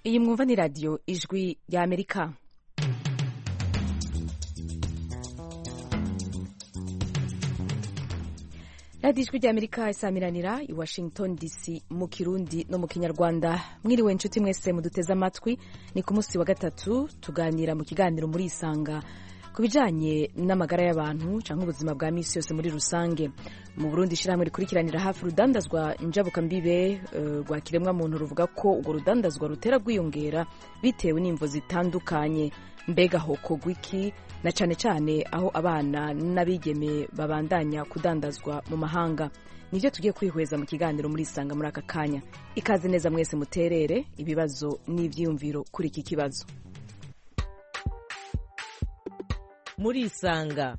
Iyi mwumva ni radiyo ijwi rya Amerika. radiyo ijwi rya Amerika isamiranira i Washington DC mu Kirundi no mu Kinyarwanda. Mwiriwe inshuti mwese muduteze amatwi, ni ku munsi wa gatatu tuganira mu kiganiro muri Isanga ku bijanye n'amagara y'abantu canke ubuzima bwa misi yose muri rusange. Mu Burundi ishirahamwe rikurikiranira hafi urudandazwa njabukambibe rwa kiremwa muntu ruvuga ko urwo rudandazwa rutera rwiyongera bitewe n'imvo zitandukanye. Mbega hokorwa iki na cane cane aho abana n'abigeme babandanya kudandazwa mu mahanga? Nivyo tugiye kwihweza mu kiganiro muri Isanga muri aka kanya. Ikaze neza mwese muterere ibibazo n'ivyiyumviro kuri iki kibazo. Muri Isanga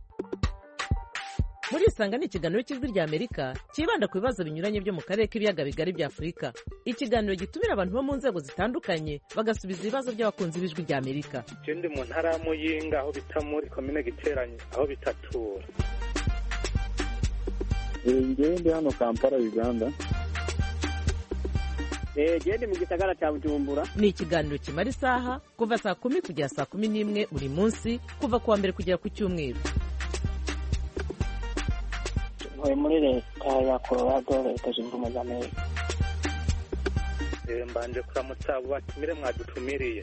ni ikiganiro cy'ijwi rya Amerika kibanda ku bibazo binyuranye byo mu karere k'ibiyaga bigari bya Afurika. Ikiganiro gitumira abantu bo mu nzego zitandukanye bagasubiza ibibazo by'abakunzi b'ijwi rya Amerika. Ndi mu ntara ya Muyinga aho bita muri komine Giteranyi aho bitatura. Ndi hano Kampala, Uganda. Ndi mu gisagara cya Bujumbura. Ni ikiganiro kimara isaha kuva saa 10 kugera saa 11 buri munsi kuva kuwa mbere kugera ku cyumweru. Muri leta ya Colorado, leta zunze ubumwe za Amerika. Mbanje kuramutsa abo batumire mwadutumiriye.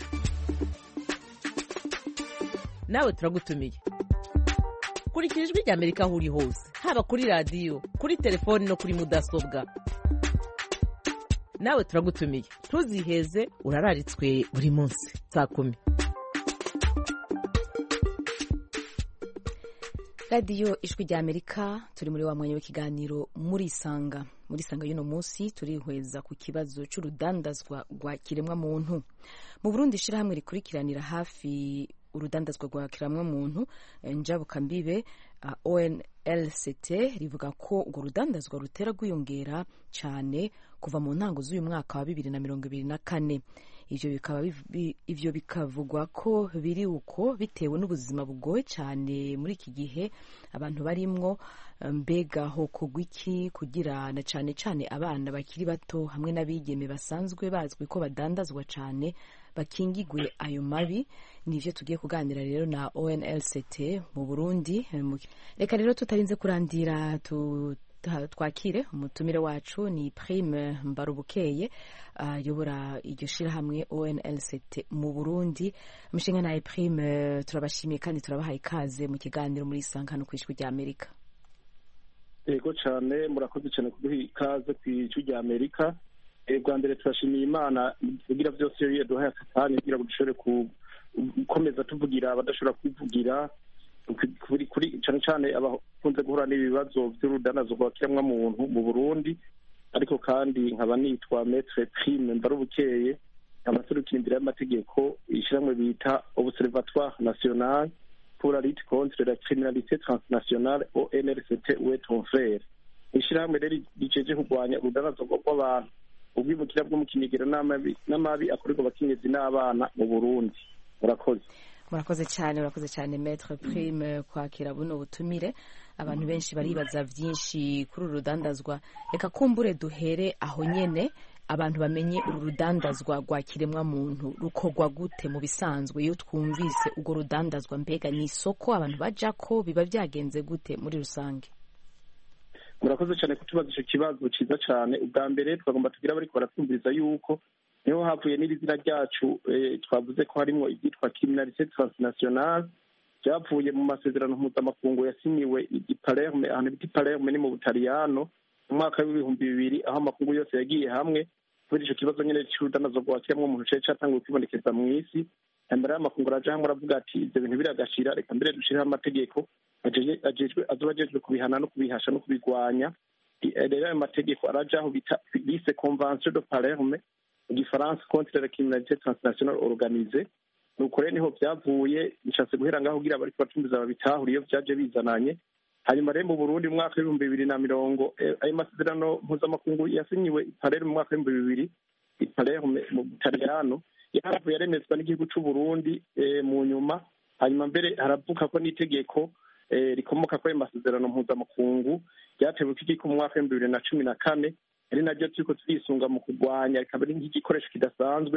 Nawe turagutumiye. Kurikira ijwi rya Amerika aho uri hose, haba kuri radiyo, kuri telefoni no kuri mudasobwa. Nawe turagutumiye, ntuziheze, urararitswe buri munsi saa 10. radiyo ijwi rya Amerika, turi muri wa mwanya w'ikiganiro muri Isanga. Muri Isanga y'uno munsi turihweza ku kibazo c'urudandazwa rwa kiremwa muntu. Mu Burundi ishirahamwe rikurikiranira hafi urudandazwa rwa kiremwa muntu njabukambibe ONLCT rivuga ko urwo rudandazwa rutera rwiyongera cyane kuva mu ntango z'uyu mwaka wa 2024. Ivyo bikavugwa ko biri uko bitewe n'ubuzima bugoye cyane muri iki gihe abantu barimwo. Mbega hokorwa iki kugira na cane cane abana bakiri bato hamwe n'abigeme basanzwe bazwi ko badandazwa cyane bakingigwe ayo mabi? Nivyo tugiye kuganira rero na ONLCT mu Burundi. Reka rero tutarinze kurandira twakire umutumire wacu. Ni Prime Mbarubukeye yobora iryo shirahamwe ONLCT mu Burundi. Mushinga naye Prime, turabashimiye kandi turabahaye ikaze mu kiganiro muri Isanga hano kw'ijwi rya Amerika. Yego cyane, murakoze cyane kuduha ikaze kw'ijwi rya Amerika. Bwa mbere turashimiye Imana kugira byose yaduhaye akatani kugira ngo dushobore gukomeza tuvugira abadashobora kwivugira kuri cyane cyane abakunze guhura n'ibibazo by'urudandazwa rwa kiremwa muntu mu Burundi. Ariko kandi nkaba nitwa Maître Prime Mbarubukeye, amaserukira imbere y'amategeko ishyirahamwe bita Observatoire National pour la lutte contre la criminalité transnationale ONLCT ou ton frère. Ishyirahamwe rero rijeje kurwanya urudandazwa rw'abantu, ubwimukira bwo mu kinigero n'amabi akorerwa abakenyezi n'abana mu Burundi. Murakoze cyane Maître Prime kwakira buno butumire. Abantu benshi baribaza byinshi kuri uru rudandazwa. Reka kumbure duhere aho nyene abantu bamenye uru rudandazwa rwa kiremwa muntu rukorwa gute mu bisanzwe. Iyo twumvise urwo rudandazwa, mbega ni isoko abantu bajako, biba byagenze gute muri rusange? Murakoze cyane kutubaza icyo kibazo cyiza cyane. Ubwa mbere twagomba tugira bariko baratwumviriza yuko niho havuye n'izina ryacu. Twavuze ko harimo ibyitwa criminalité transnationale, byavuye mu masezerano mpuzamakungu yasinyiwe i Palerme, ahantu bita Palerme ni mu Butaliyano mu mwaka w'ibihumbi 2000, aho amakungu yose yagiye hamwe kubera icyo kibazo nyine cy'urudandazwa rwa kiremwa muntu cari catanguye kwibonekeza mu isi. Mbere y'amakungu araja hamwe aravuga ati ibyo bintu biragashira, reka mbere dushiraho amategeko azoba ajejwe kubihana no kubihasha no kubigwanya. Rero ayo mategeko arajaho bise Convention de Palerme mu Gifaransa contre la criminalité transnationale organisée. Nuko rero niho byavuye, bishatse guhera ngaho kugira bariko batumbiza babitahura iyo byaje bizananye. Hanyuma rero mu Burundi mu mwaka w'ibihumbi 2020 ayo masezerano mpuzamakungu yasinyiwe i Palerme mu mwaka w'ibihumbi 2000 i Palerme mu Butaliyano, yaravuye yaremezwa n'igihugu c'u Burundi mu nyuma. Hanyuma mbere haravuka ko n'itegeko rikomoka kuri ayo masezerano mpuzamakungu ryatewe ikigiko mu mwaka w'ibihumbi 2014, ari naryo turiko turisunga mu kurwanya, rikaba ari nk'igikoresho kidasanzwe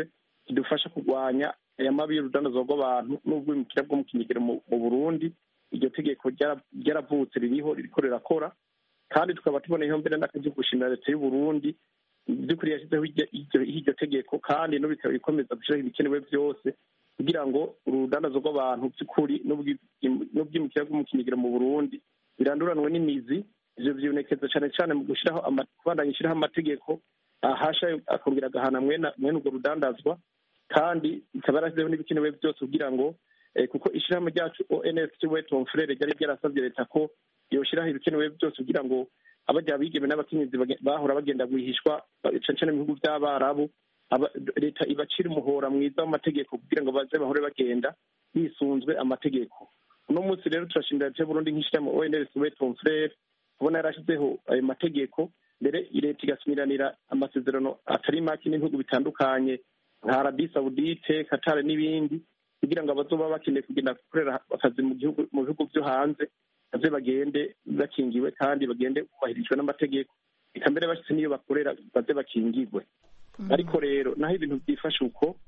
kidufasha kurwanya aya mabi y'urudandazwa rw'abantu n'ubwimukira bwo mu kinyegero mu Burundi. Iryo tegeko ryaravutse ririko rirakora, kandi tukaba tuboneyeho mbere n'akazi gushimira leta y'u Burundi by'ukuri yashyizeho iryo tegeko, kandi no bikaba bikomeza gushyiraho ibikenewe byose kugira ngo urudandazwa rw'abantu by'ukuri n'ubwimukira bwo mu kinyegero mu Burundi biranduranwe n'imizi. Ivyo vyibonekeza cane cane mu gushiraho kubandanya ishyiraho amategeko ahasha akongera agahana mwene urwo rudandazwa, kandi ikaba yarashyizeho n'ibikenewe byose kugira ngo kuko ishyirahamwe ryacu ONFC Weton Frere ryari ryarasabye leta ko yoshiraho ibikenewe byose kugira ngo abaja bigeme n'abakenyezi bahora bagenda guhishwa cane cane mu bihugu by'Abarabu, leta ibacira umuhora mwiza w'amategeko kugira ngo baze bahore bagenda bisunzwe amategeko. Uno munsi rero turashimira leta y'Uburundi nk'ishyirahamwe ONFC Weton Frere kubona yarashyizeho ayo mategeko, mbere leta igasumiranira amasezerano atari make n'ibihugu bitandukanye nka Arabie Saoudite, Qatar n'ibindi, kugira ngo abazoba bakeneye kugenda gukorera akazi mu bihugu byo hanze baze bagende bakingiwe kandi bagende bubahirijwe n'amategeko, eka mbere bashitse n'iyo bakorera baze bakingirwe. Ariko rero naho ibintu byifashe uko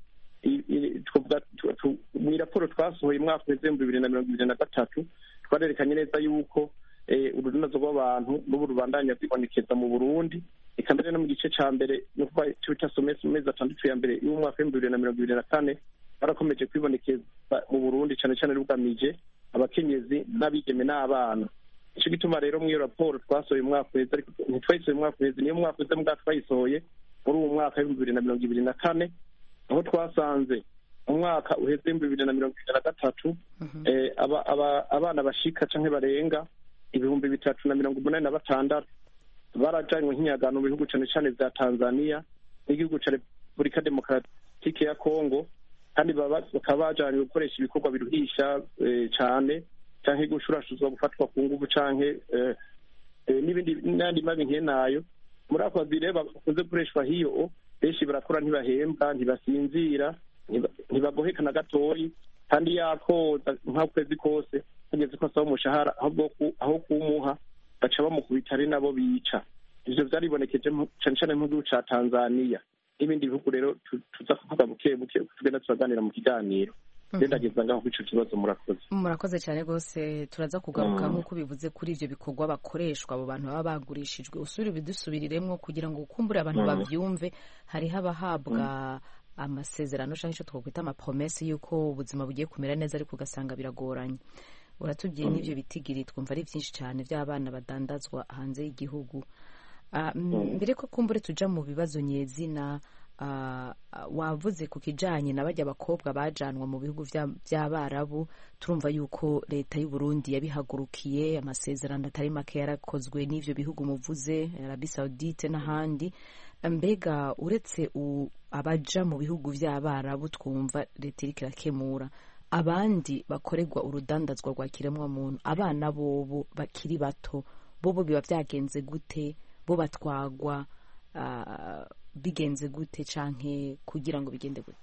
mu raporo twasohoye umwaka w'ibihumbi 2023 twarerekanye neza yuko urudandazwa rw'abantu n'ubu rubandanya kwibonekeza mu Burundi, eka mbere no mu gice ca mbere no kuva cy'utasomese mu mezi atandatu ya mbere y'umwaka w'ibihumbi 2024 barakomeje kwibonekeza mu Burundi cane cane rugamije abakenyezi n'abigeme n'abana. Ico gituma rero mu iyo raporo twasohoye umwaka weze, ariko ntitwayisohoye umwaka weze, niyo mwaka weze mbwa twayisohoye muri uwo mwaka w'ibihumbi 2024, aho twasanze umwaka uheze 2023 abana bashika canke barenga 386 barajanywe nk'inyagano mu bihugu cane cane vya Tanzania n'igihugu ca Repubulika Demokaratike ya Kongo, kandi bakaba bajanywe gukoresha ibikorwa biruhisha cane canke gushurashuzwa gufatwa ku nguvu canke n'andi mabi nk'enayo. Muri ako kazi rero bakunze gukoreshwa hiyo, benshi barakora ntibahembwa, ntibasinzira, ntibagoheka na gatoyi, kandi yakoza nk'ukwezi kose kugeze ko asaba umushahara aho kumuha baca bamukubita ari nabo bica. Ivyo vyaribonekeje cane cane mu gihugu ca Tanzania n'ibindi bihugu rero tuza kuvuga buke buke tugenda turaganira mu kiganiro. Ndageza ngaho kwico kibazo. Murakoze cyane rwose. Turaza kugaruka nk'uko bivuze kuri ivyo bikorwa bakoreshwa abo bantu baba bagurishijwe, usubire bidusubiriremwo kugira ngo ukumbure abantu bavyumve. Hariho abahabwa amasezerano canke ico twakwita amapromesse yuko ubuzima bugiye kumera neza, ariko ugasanga biragoranye. Uratubwiye n'ivyo bitigiri twumva ari vyinshi cyane vy'abana badandazwa hanze y'igihugu. Mbere ko kumbure tuja mu bibazo nyezina, wavuze ku kijanye na bajya abakobwa bajanwa mu bihugu by'Abarabu. Turumva yuko leta y'u Burundi yabihagurukiye, amasezerano atari make yarakozwe n'ivyo bihugu muvuze, Arabie Saoudite n'ahandi. Mbega uretse abaja mu bihugu by'Abarabu twumva leta iriko irakemura, abandi bakorerwa urudandazwa rwa kiremwamuntu, abana bobo bakiri bato, bobo biba vyagenze gute? Bo batwagwa bigenze gute canke kugira ngo bigende gute?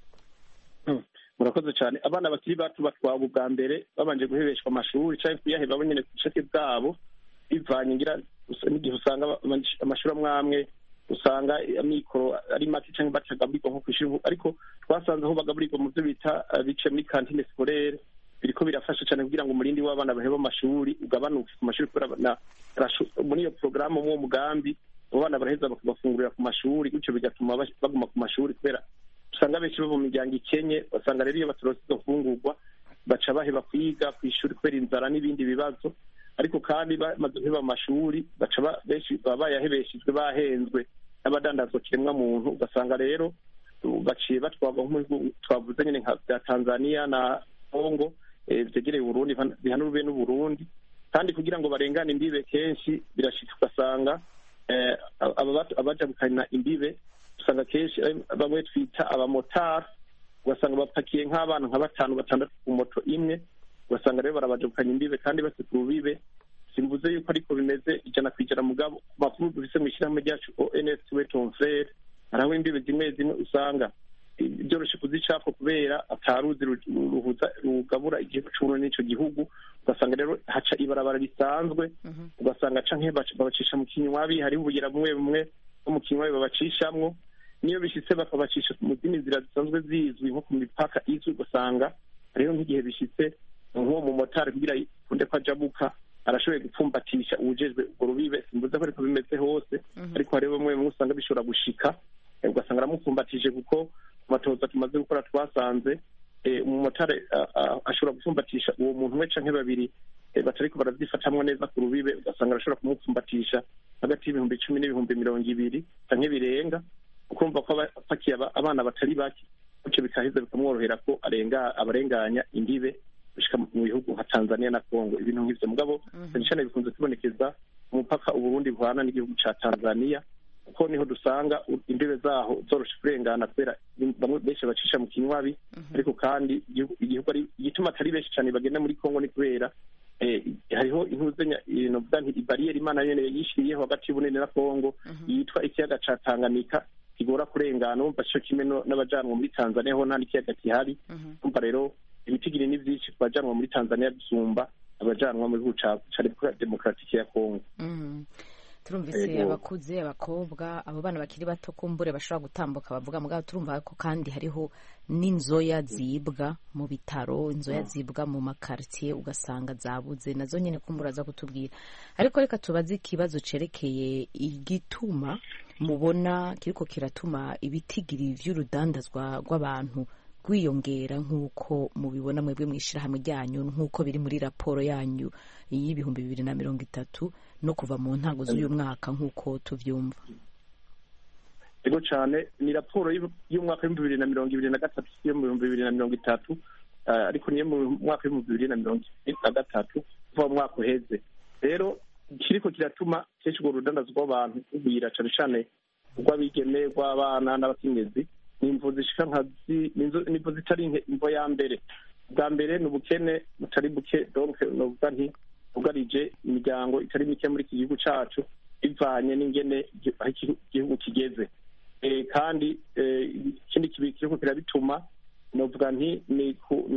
Murakoze cyane. Abana bakiri bato batwagwa ubwa mbere babanje guhebeshwa amashuri canke kuyaheba bo nyene ku bushake bwabo, bivanye ngira n'igihe usanga amashuri amwe usanga amikoro ari make canke batagaburirwa nko kw'ishuri, ariko twasanze aho bagaburirwa mu byo bita bice muri kantine scolaire biriko birafasha cyane kugira ngo umurindi w'abana baheba amashuri ugabanuke ku mashuri, kubera muri iyo porogaramu mu mugambi abana baraheza bakabafungurira ku mashuri, gutyo bigatuma baguma ku mashuri, kubera usanga benshi bava mu miryango ikenye. Basanga rero iyo batorose izo mfungurwa baca baheba kwiga kw'ishuri kubera inzara n'ibindi bibazo, ariko kandi bamaze guheba amashuri baca benshi baba bayahebeshejwe, bahenzwe n'abadandazwa kiremwa muntu. Ugasanga rero baciye batwagwa nk'ubu twavuze nyine nka bya Tanzania na Kongo vyegereye Burundi, bihanurwe n'Uburundi, kandi kugira ngo barengane imbibe kenshi birashika ugasanga abaja gukana imbibe usanga kenshi bamwe twita abamotari, ugasanga bapakiye nk'abana nka 5-6 ku moto imwe, ugasanga rero barabaja gukanya imbibe kandi bafite urubibe. Simvuze yuko ariko bimeze 100% mugabo makuru dufise mu ishyirahamwe ryacu ONFC Weton Frere, haraho imbibe zimwe usanga byoroshe kuzicapfa kubera ataruzi rugabura igihugu c'uburundi n'ico gihugu. Ugasanga rero haca ibarabara risanzwe, ugasanga canke babacisha mu kinywabi, hari ubugera bumwe bumwe no mu kinywabi babacishamwo, niyo bishitse bakabacisha mu zindi nzira zisanzwe zizwi nko ku mipaka izwi, ugasanga hariho nk'igihe bishitse nk'uwo mumotari kugira kunde ko ajabuka arashoboye gupfumbatisha uwujejwe urwo rubibe. simbuza ko ariko bimeze hose, ariko hariho bamwe bamwe usanga bishobora gushika, ugasanga aramupfumbatije kuko ku matoza tumaze gukora twasanze umumotari ashobora gupfumbatisha uwo muntu umwe canke babiri batariko baravyifatamwo neza ku rubibe, ugasanga arashobora kumupfumbatisha hagati y'ibihumbi 10 n'ibihumbi 20 canke birenga, ukumva ko apakiye abana batari bake, bityo bikaheza bikamworohera ko abarenganya imbibe gushika mu bihugu nka Tanzania na Congo. ibintu nk'ivyo mugabo cyane bikunze kubonekeza umupaka Uburundi buhana n'igihugu ca Tanzania, kuko niho dusanga imbibe zaho zoroshe kurengana kubera bamwe benshi bacisha mu kinywabi. ariko kandi igihugu ari igituma atari benshi cyane bagenda muri Congo ni kubera hariho intuzenya novuga nti ibariyeri Imana yene yishiriyeho hagati y'Ubunini na Congo yitwa ikiyaga ca Tanganyika kigora kurengana. umva cyo kimwe n'abajanwa muri Tanzania ho nta n'ikiyaga kihari. umva rero ibitigiri ni vyinshi kubajanwa muri Tanzania gusumba abajanwa mu gihugu ca Repubulika Demokaratike ya Congo. turumvise abakuze, abakobwa, abo bana bakiri bato kumbure bashobora gutambuka bavuga mugabo turumva ko kandi hariho n'inzoya zibwa mu bitaro, inzoya zibwa mu makartier ugasanga zabuze nazo nyene kumbura za kutubwira. ariko reka tubaze ikibazo cerekeye igituma mubona kiriko kiratuma ibitigiri vy'urudandazwa rw'abantu rwiyongera nk'uko mubibona mwebwe mw'ishirahamwe ryanyu, nk'uko biri muri raporo yanyu y'ibihumbi 2030 no kuva mu ntango z'uyu mwaka nk'uko tuvyumva. Ego cyane ni raporo y'umwaka w'ibihumbi 2023 yo mu 2030, ariko niyo mu mwaka w'ibihumbi 2023 kuva mu mwaka uheze. rero kiriko kiratuma kenshi urwo rudandazwa rw'abantu rugwira cane cane rw'abigeme, rw'abana n'abakenyezi. nimvo zishika nimvo zitari imvo ya mbere. bwa mbere ni ubukene butari buke, donc novuga nti ugarije imiryango itari mike muri iki gihugu cacu bivanye n'ingene igihugu kigeze. kandi ikindi kiriko kirabituma novuga nti ni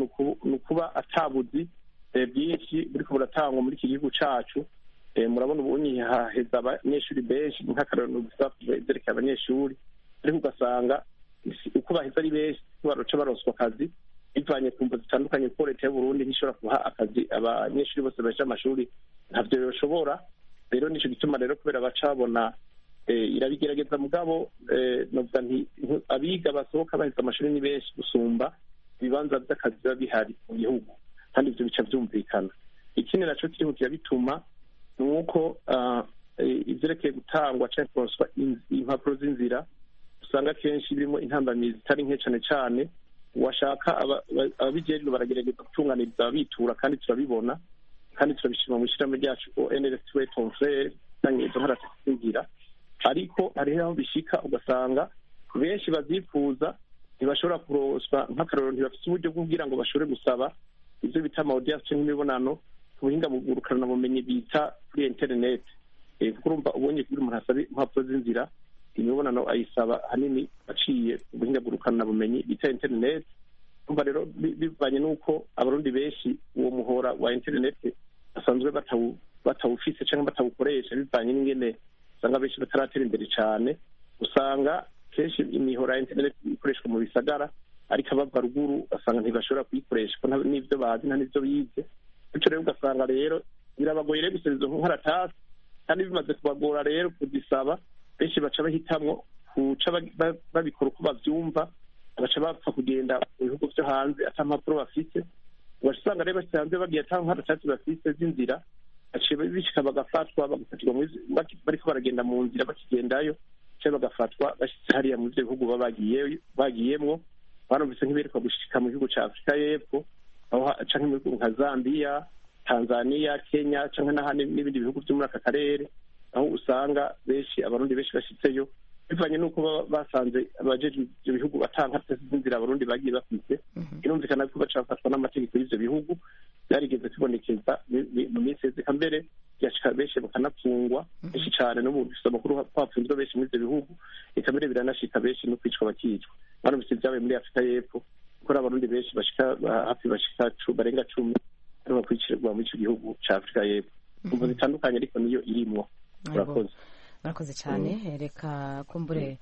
ukuba atabuzi bwinshi buriko buratangwa muri iki gihugu cacu. murabona ubunyi haheza abanyeshuri benshi, nk'akarorero vyerekeye abanyeshuri, ariko ugasanga uko baheza ari benshi baroca baroswa akazi bivanye ku mvo zitandukanye, kuko leta y'Uburundi ntishobora kuha akazi abanyeshuri bose baje amashuri, ntavyo yoshobora. rero nico gituma rero kubera baca babona irabigerageza mugabo novuga nti abiga basohoka baheza amashuri ni benshi gusumba ibibanza vy'akazi biba bihari mu gihugu, kandi ivyo bica vyumvikana. ikindi naco kiriko kirabituma ni uko ivyerekeye gutangwa canke kuronswa impapuro z'inzira usanga kenshi birimo intambamizi zitari nke cane cane. washaka ababijejwe baragerageza gutunganiriza ababitura, kandi turabibona kandi turabishima mu ishirahamwe ryacu ONLSW Tonfrere canke izo nkarata z'inzira. ariko hariho aho bishika ugasanga benshi bazifuza ntibashobora kuroswa, nk'akarorero ntibafite uburyo bwo kugira ngo bashobore gusaba ivyo bita amaudience canke imibonano ku buhinga ngurukana bumenyi bita kuri internet. kuko urumva ubonye kugira umuntu asaba impapuro z'inzira, imibonano ayisaba hanini aciye ubuhinga ngurukana bumenyi bita internet. umva rero bivanye n'uko abarundi benshi uwo muhora wa internet basanzwe batawufise canke batawukoresha, bivanye n'ingene usanga benshi bataratera imbere cane. usanga kenshi imihora ya internet ikoreshwa mu bisagara, ariko abava ruguru asanga ntibashobora kuyikoresha ko n'ivyo bazi nta n'ivyo bize. bityo rero ugasanga rero birabagoye rero gusaba izo nkaratasi, kandi bimaze kubagora rero kuzisaba, benshi baca bahitamwo kuca babikora uko bavyumva, baca bapfa kugenda mu bihugu vyo hanze ata mpapuro bafise. ugasanga rero basanze bagiye ata nkaratasi bafise z'inzira, baciye bishika bagafatwa, bagafatirwa bariko baragenda mu nzira bakigendayo, canke bagafatwa bashitse hariya mu ivyo bihugu baba bagiyemwo. barumvise nk'iberekwa gushika mu gihugu ca Afrika y'Epfo, aho canke mu bihugu nka Zambia, Tanzania, Kenya canke n'ibindi bihugu vyo muri aka karere, aho usanga benshi abarundi benshi bashitseyo bivanye n'uko basanze abajeje ivyo bihugu batanga z'inzira abarundi bagiye bafise. irumvikana ko baca bafatwa n'amategeko y'ivyo bihugu. byarigeze kubonekeza mu minsi yeze mbere, yashika benshi bakanapfungwa benshi cane, no mu bifise amakuru hapfunzwe benshi muri ivyo bihugu, eka mbere biranashika benshi no kwicwa bakicwa. barumvise vyabaye muri Afrika y'Epfo, kuko abarundi benshi hafi bashika barenga 10 aribo bakurikirwa muri ico gihugu ca Afrika y'Epfo. umvo zitandukanye ariko niyo irimwo. murakoze cyane. reka kumbure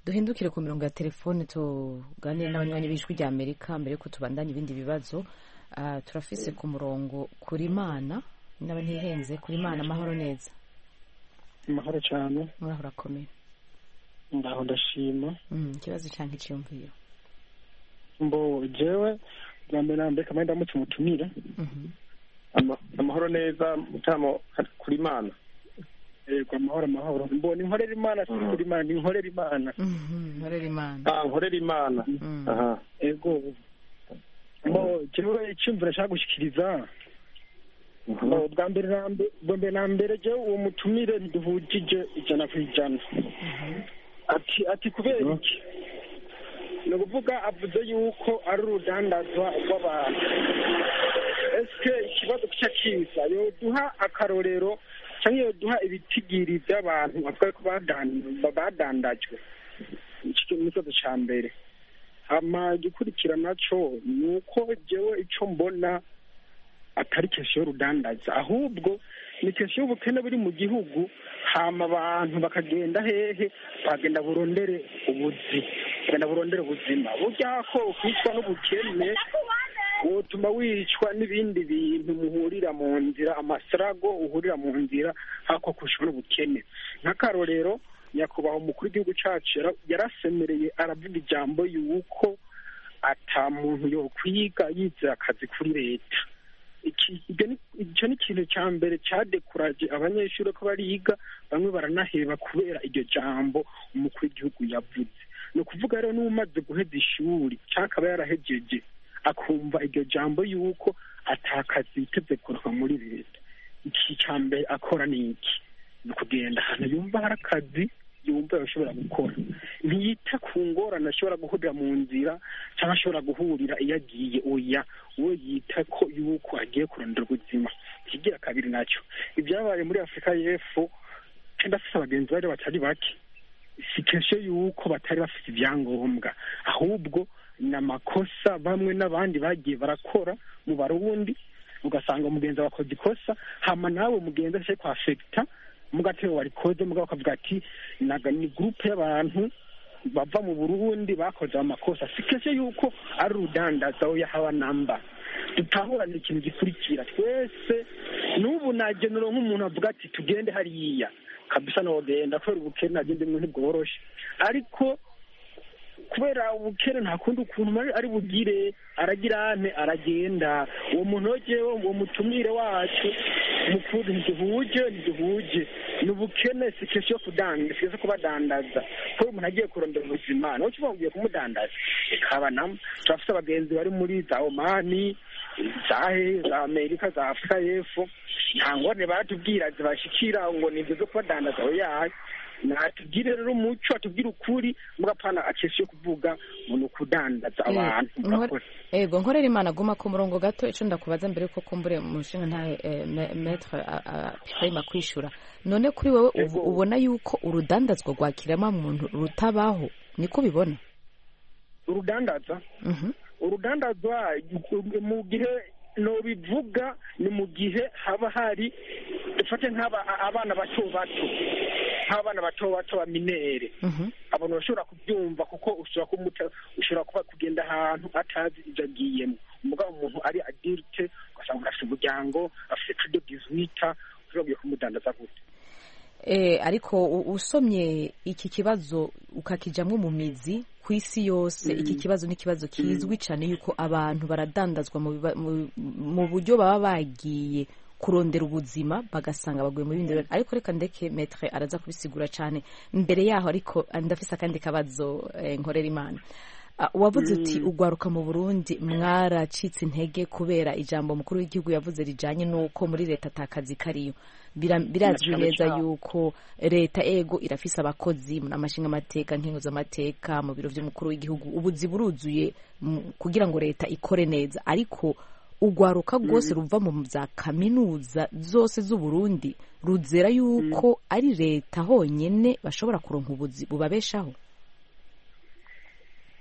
duhindukire ku mirongo ya telefone tuganire n'abanywanyi b'ijwi rya Amerika mbere yuko tubandanya ibindi bibazo. Turafise ku murongo Kurimana naba ntihenze. Kurimana, amahoro neza? amahoro cyane. Muraho urakomeye? Ndaho ndashima. Ikibazo canke iciyumviro? Jewe bwa mbere na mbere kamwe ndamutse umutumire. Amahoro neza mutamo Kurimana. Yego amahoro. Ni nkorera Imana si Kurimana, ni nkorera Imana. Nkorera Imana. Nkorera Imana. Aha. Yego. Jewe icyumviro nshaka gushikiriza. Bwa mbere na mbere jewe uwo mutumire ntiduhujije 100%. Ati kubera iki? Ni ukuvuga avuze yuko ari urudandazwa rw'abantu. Eske ikibazo kica kiza yoduha akarorero cyangwa yoduha ibitigiri by'abantu bavuga ko badandajwe? Icyo ni ikibazo cya mbere. Igikurikira naco ni uko jewe icyo mbona atari kesho y'urudandaza, ahubwo ni kesho y'ubukene buri mu gihugu, hama abantu bakagenda hehe, bagenda burondere ubuzima. Burya ko kwicwa n'ubukene utuma wicwa n'ibindi bintu muhurira mu nzira, amasarago uhurira mu nzira, hako kwicwa n'ubukene. Nk'akarorero, nyakubahwa umukuru w'igihugu cyacu yarasemereye aravuga ijambo yuko ata muntu yokwiga yizera akazi kuri leta. Icyo ni ikintu cya mbere cyadekuraje abanyeshuri ko bariga, bamwe baranaheba kubera iryo jambo umukuru w'igihugu yavuze. Ni ukuvuga rero n'umaze guheza ishuri cyangwa akaba yarahejeje akumva iryo jambo yuko atakazi yiteze kuronka muri leta, iki cya mbere akora ni iki? Ni ukugenda ahantu yumva hari akazi yumva ashobora gukora, ntiyita ku ngorane ashobora guhurira mu nzira cyangwa ashobora guhurira iyo agiye. Oya, we yita ko yuko agiye kurondera ubuzima. Ikigira kabiri nacyo ibyabaye muri Afurika y'Epfo, kandi afite abagenzi bari batari bake, si kesho yuko batari bafite ibyangombwa, ahubwo ni amakosa bamwe n'abandi bagiye barakora mu Barundi, ugasanga umugenzi wakoze ikosa, hama nawe mugenzi ashaka kwafekita mugatero warikoze mugabo akavuga ati ni groupe y'abantu bava mu Burundi bakoze amakosa. Si kesho yuko ari urudandaza yahawa namba. Tutahurana ikintu gikurikira twese. N'ubu nagenero nk'umuntu avuga ati tugende hariya kabisa, nogenda kubera ubukene agende mu ntibworoshe, ariko kubera ubukene nta kundi ukuntu ari bugire, aragira ane aragenda. Uwo muntu ojewe uwo mutumire wacu mukuru ntiduhuje ni ubukene, si kesho yo kubadandaza. Kuko umuntu agiye kurondera ubuzima nawe ukivuga ugiye kumudandaza ikabanamo. Turafite abagenzi bari muri za Omani, za Amerika, za Afurika y'Epfo, nta ngorane baratubwira zibashikira ngo ni ibyo zo kubadandaza. Oya, natubwire rero umuco, atubwire ukuri, mugapana akesho yo kuvuga ngo ni ukudandaza abantu. Ego nkorera Imana, guma ku murongo gato. Ico ndakubaza mbere ko kumbure umushinga nta maître Pierre kwishura, none kuri wewe ubona yuko urudandazwa rwakirama muntu rutabaho, niko bibona? Urudandazwa mu gihe no bivuga ni mu gihe haba hari dufate abana bato ba minere. Abantu bashobora kubyumva kuko ushobora kuba kugenda ahantu atazi ibyo agiyemo. Umugabo umuntu ari adulte ugasanga afite umuryango, afite tudo 18, ushobora kumudandaza gute? Ariko usomye iki kibazo ukakijamwe mu mizi ku isi yose, iki kibazo ni kibazo kizwi cyane yuko abantu baradandazwa mu buryo baba bagiye kurondera ubuzima bagasanga baguye mu bindi. Ariko reka ndeke maître araza kubisigura cyane mbere yaho. Ariko ndafise akandi kabazo nkorera Imana. Wavuze uti ugwaruka mu Burundi mwaracitse intege kubera ijambo mukuru w'igihugu yavuze rijanye nuko muri leta atakazi kariyo. Birazwi neza yuko leta ego irafise abakozi mu namashinga amateka, nkingo amateka, mu biro by'umukuru w'igihugu, ubuzi buruzuye kugira ngo leta ikore neza. Ariko ugwaruka rwose ruva mu za kaminuza zose z'u Burundi ruzera yuko ari leta honyene bashobora kuronka ubuzi bubabeshaho.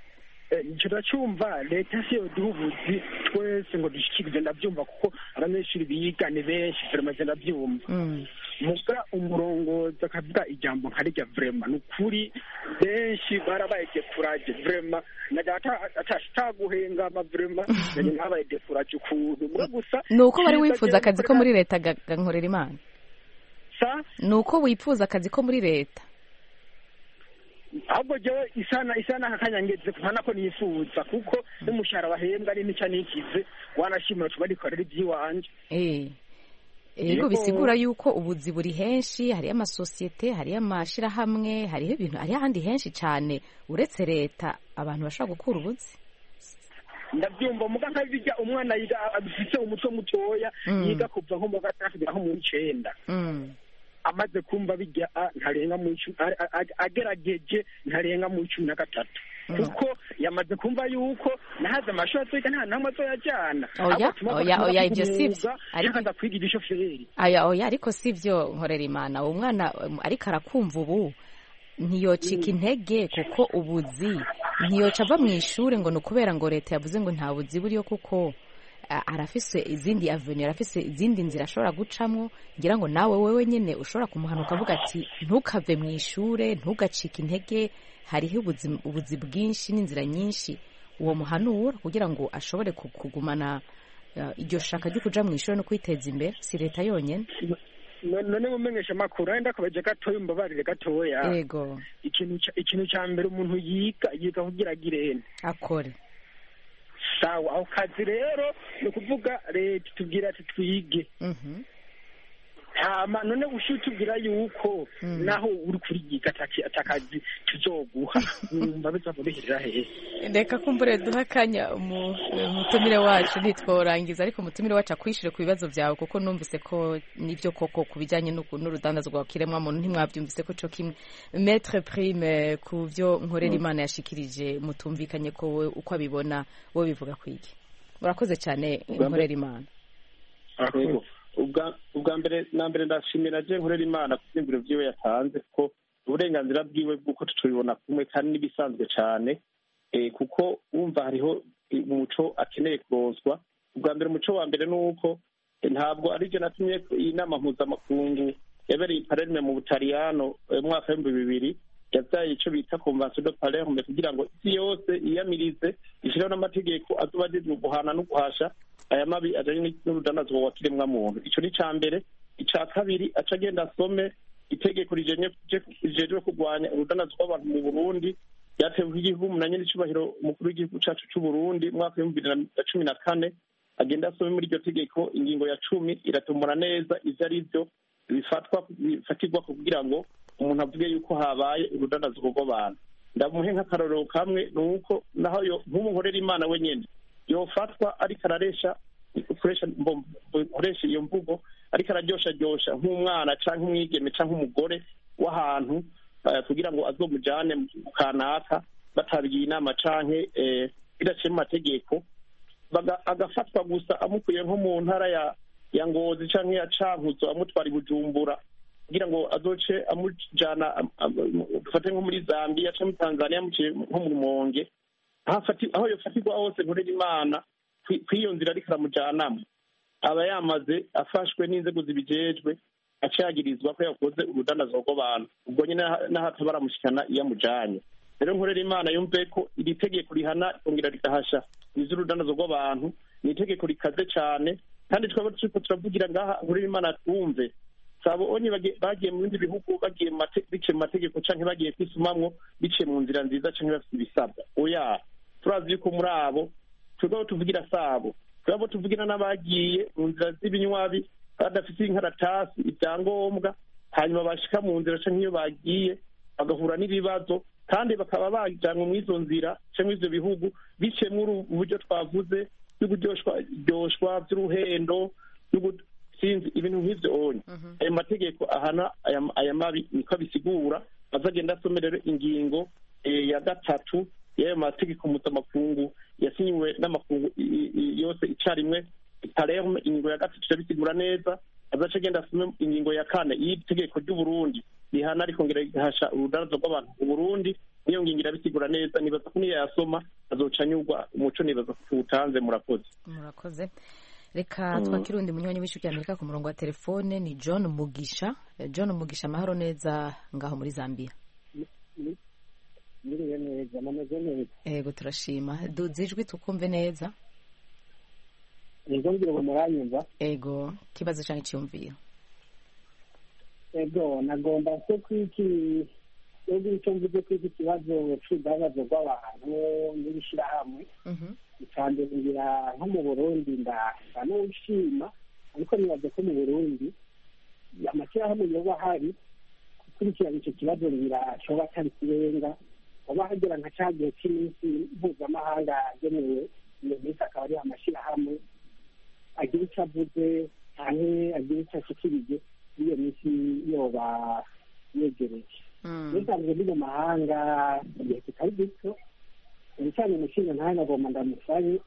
turacyumva leta si yo duha ubuzi twese ngo dushyikirize, ndabyumva kuko abanyeshuri biga ni benshi vrema ndabyumva. muga umurongozi akavuga ijambo nka rijya vrema ni ukuri benshi barabaye defuraje vrema ataguhengama vrema nanye nabaye defuraje ukuntu muga gusa nuko wari wifuza akazi ko muri leta gankorera Imana nuko wifuza akazi ko muri leta ahubwo jewe isana kakanyangeze kuvana ko nifuza kuko n'umushahara bahembwa ni nica nikize wanashimira tubarikorera iby'iwanje Ego bisigura yuko ubuzi buri henshi, hari amasosiyete, hari amashirahamwe, hari ibintu, hari ahandi henshi cyane uretse leta abantu bashaka gukura ubuzi. Ndabyumva muga nkabijya umwana yiga afite umuco mutoya yiga kuva nko mu gatatu aho mu 9 amaze kumva bijya ntarenga mu agerageje ntarenga mu 13 kuko yamaze kumva yuko nahaze amashoti nta namwe azoyajyana oya ibyo sivyo ariko ndakwigira ishoferi oya ariko sivyo nkorera Imana umwana ariko arakumva ubu ntiyocika intege kuko ubuzi ntiyoca ava mu ishuri ngo nukubera ngo leta yavuze ngo nta buzi buriyo kuko arafise izindi avenue arafise izindi nzira ashobora gucamwo ngira ngo nawe wewe nyene ushobora kumuhanuka avuga ati ntukave mu ishure ntugacika intege hariho ubuzi bwinshi n'inzira nyinshi uwo muhanura kugira ngo ashobore kugumana iryo shaka ryo kuja mu ishuri no kwiteza imbere si leta yonyene none mumenyesha makuru enda kabaje gatoya umbabarire gatoya yego ikintu cya mbere umuntu yiga kugira agirene akore sawa aho kazi rero no kuvuga leta tubwira ati twige none ushutubwira yuko naho uri kurigiga atakazi tuzoguha mbabiza kubihirira hehe reka kumbure duhakanya umutumire wacu nitworangiza ariko umutumire wacu akwishire ku bibazo byawe kuko numvise ko nivyo koko kubijanye n'urudandazo rwa kiremwa muntu ntimwabyumvise ko cyo kimwe Maître Prime ku byo nkorera Imana yashikirije mutumvikanye ko we uko abibona wowe bivuga kwiki urakoze cyane nkorera Imana ubwa mbere na mbere ndashimira je nkorera Imana kuzimbiro byiwe yatanze ko uburenganzira bwiwe bw'uko tutubibona kumwe kandi nibisanzwe cyane kuko wumva hariho umuco akeneye kurozwa ubwa mbere umuco wa mbere nuko ntabwo ari je natumye inama mpuzamakungu yabereye i Palerme mu Butaliyano mwaka wa 2000 yavyaye ico bita Convention de Palerme kugira ngo isi yose iyamirize ishiraho n'amategeko azoba ajejwe guhana no guhasha aya mabi ajanye n'urudandazo wa kiremwa muntu ico ni ca mbere ica kabiri aca agenda asome itegeko rijejwe kurwanya urudandazo rw'abantu mu Burundi ryatewe igihugu munanye n'icubahiro umukuru w'igihugu cacu c'u Burundi mwaka wa 2014 agenda asome muri iryo tegeko ingingo ya 10 iratumura neza ivyo ari byo bifatirwa kugira ngo umuntu avuge yuko habaye urudandazo rw'abantu ndamuhe nk'akarorero kamwe nuko naho yo nk'umuhorera Imana wenyene yofatwa ariko araresha ukoresha iyo mvugo ariko araryosha nk'umwana canke umwigeme canke umugore w'ahantu kugira ngo azomujane mu kanaka batabigiye inama canke bidaciye mu mategeko agafatwa gusa amukuye nko mu ntara ya Ngozi canke ya Cankuzo amutwara i Bujumbura kugira ngo azoce amujana dufate nko muri Zambia canke muri Tanzania amuciye nko mu Rumonge aho yofatirwa hose nkorera Imana kw'iyo nzira ariko aramujanamo aba yamaze afashwe n'inzego zibijejwe acagirizwa ko yakoze urudandazo rw'abantu ubwo nyine n'ahato baramushikana iyo amujanye rero nkorera Imana yumve ko iri tegeko rihana kongera rigahasha iz'urudandazo rw'abantu ni itegeko rikaze cyane kandi twaba turiko turavugira ngaha nkorera Imana twumve sabo onye bagiye mu bindi bihugu bagiye biciye mu mategeko canke bagiye kwisumamwo biciye mu nzira nziza canke bafite ibisabwa oya turazi yuko muri abo twebwe tuvugira sabo twebwe tuvugira n'abagiye mu nzira z'ibinywabi badafite inkaratasi ibyangombwa hanyuma bashika mu nzira canke iyo bagiye bagahura n'ibibazo kandi bakaba bajanwe mu izo nzira canke ivyo bihugu biciye muri uburyo twavuze by'uburyoshwa by'uruhendo sinzi ibintu nk'ivyo onye ayo mategeko ahana aya mabi niko bisigura azagenda asomerera ingingo ya 3 y'ayo mategeko mpuzamakungu yasinyiwe n'amakungu yose icarimwe Palerme ingingo ya 3 irabisigura neza azaca agenda asome ingingo ya 4 y'itegeko ry'u Burundi rihana rikongera rihasha urudandazo rw'abantu mu Burundi niyo ngingo irabisigura neza, nibaza ko niyo yasoma azoca anyurwa, umuco nibaza ko tuwutanze. Murakoze. Reka twakire undi munywanyi w'ijwi ry'Amerika ku murongo wa telefone, ni John Mugisha. John Mugisha, amahoro neza ngaho muri Zambia? Muriye neza, nameze neza. Yego turashima. Duze ijwi tukumve neza. Yego ngira ngo muranyumva. Yego, kibazo cyane cyumvira. Yego, nagomba se kwiki icyo mvuze ko iki kibazo cy'ubudabazo bw'abantu n'ibishyirahamwe bitandukira nko mu Burundi ndasa n'ushima, ariko nibaze ko mu Burundi amashyirahamwe yoba hari gukurikirana icyo kibazo birashoba atari kirenga, hoba hagera nka cya gihe cy'iminsi mpuzamahanga yagenewe iyo minsi, akaba ari amashyirahamwe agira icyo avuze cyane agira icyo ashyikirije iyo minsi yoba yegereje. Nisanzwe ndi mu mahanga igihe kitari gito, cyane umushinga ntawe nagomba ndamusabe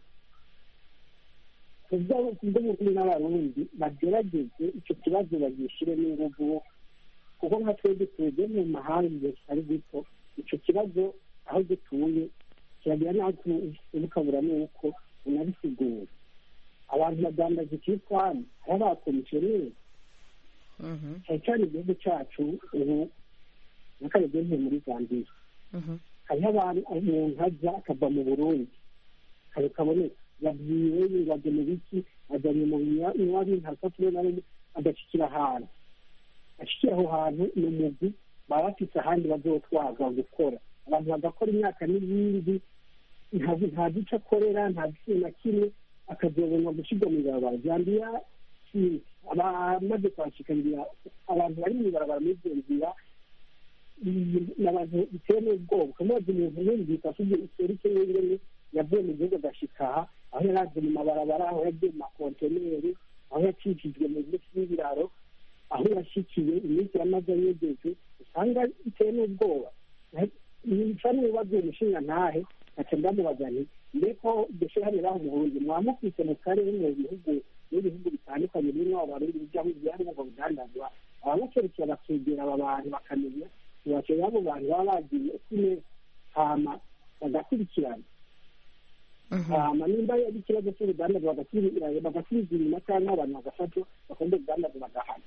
kubw'umurundi n'abarundi bagerageze icyo kibazo bagishyiremo ingufu, kuko nka twebwe tugiye mu mahanga igihe kitari gito, icyo kibazo aho dutuye kiragira n'aho ukabura n'uko unabisigura. Abantu badandaza ikitwani hari abakomisiyoneri cyane cyane igihugu cyacu ubu n'akaregeze muri Zambia. Hariho abantu umuntu ajya akava mu Burundi kare kaboneka yabwiwe yibajye mu biki ajyanye mu binywabi ntasatuye na rimwe agashikira ahantu ashikira aho hantu ni umugwi baba bafite ahandi bazotwaza gukora, abantu bagakora imyaka n'ibindi ntazi icyo akorera, nta kintu na kimwe, akazobonwa gushyirwa mu ibarabara. Zambia abamaze kwashikarira abantu bari mu ibarabara muri izo nzira n'abantu bitewe n'ubwoba, ukamaze umuntu yumvise afite iserike y'ingene yavuye mu gihugu agashika aha, aho yaraje mu mabarabara, aho yagiye mu makonteneri, aho yacishijwe mu minsi y'ibiraro, aho yashikiye iminsi yamaze yegeje, usanga bitewe n'ubwoba. Nica n'ibibazo umushinga ntahe aca ndamubaza nti mbeko dushyirahamwe baho mu Burundi mwamufise mu karere mu bihugu bitandukanye birimo abarundi bijyamo ngo bidandazwa, abamukerekera bakegera aba bantu bakamenya tubakeye abo bantu baba bagiye kumwe, hama bagakurikirana, hama nimba ari ikibazo cy'urudandazwa bagasubiza inyuma cyangwa abantu bagafatwa bakunda urudandazwa bagahana.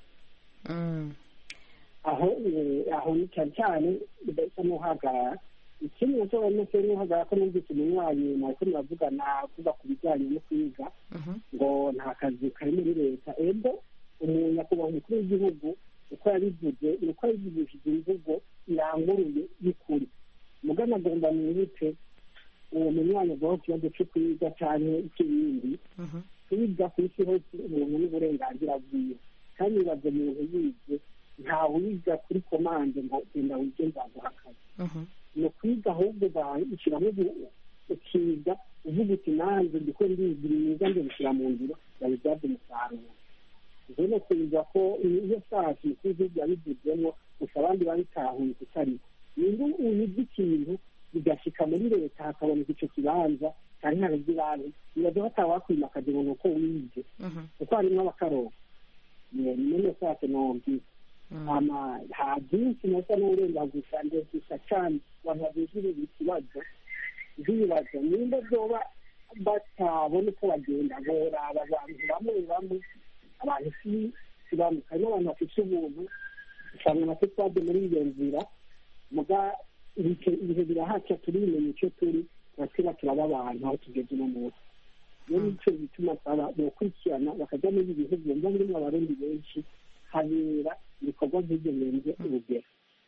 Aho ni cyane cyane bidahita n'uhagarara. Ikindi nacyo barimo n'uhagarara ko numvise umunywanyi mwahise muravugana kuva ku bijyanye no kwiga ngo nta kazi kari muri leta. Ego umuntu nyakubahwa umukuru w'igihugu uko yabivuze ni uko yabivugishije imvugo iranguruye y'ukuri, mugana agomba mwibutse uwo munywanyi avuga ku kibazo cyo kwiga cyane ikibindi kwiga ku isi hose umuntu n'uburenganzira bwiwe, kandi bibaze umuntu yize ntawe wiga kuri komande ngo genda wige nzaguha akazi. Ni ukwiga ahubwo ushyiramo ukiga uvuga uti nanjye ndiko ndigira myiza ndabishyira mu ngiro babibyaze umusaruro. Ibyo ni ukubiza ko iyo safi ikuze byabivuzemo gusa abandi babitahuye kutari niba uyize ikintu bigashyika muri leta hakaboneka icyo kibanza kandi nta n'ibyo bibaza batawakwima akagira ngo uko wize, kuko harimo abakaroba niyo safi nomvise nta byinshi nasa n'uburenganzira ndetse cyane abantu babijije ikibazo by'ibibazo nimba byoba batabona uko bagenda boraba abantu bamwe abantu sibamuka, harimo abantu bafite ubuntu usanga natwe twajya muri iyo nzira muga ibihe birahaca turimenya icyo turi turasiba turaba abantu aho tugeze uno munsi. Iyo nicyo bituma bokurikirana bakajya muri ibi bihugu mba birimo abarundi benshi habera ibikorwa nk'ibyo birenze urugero.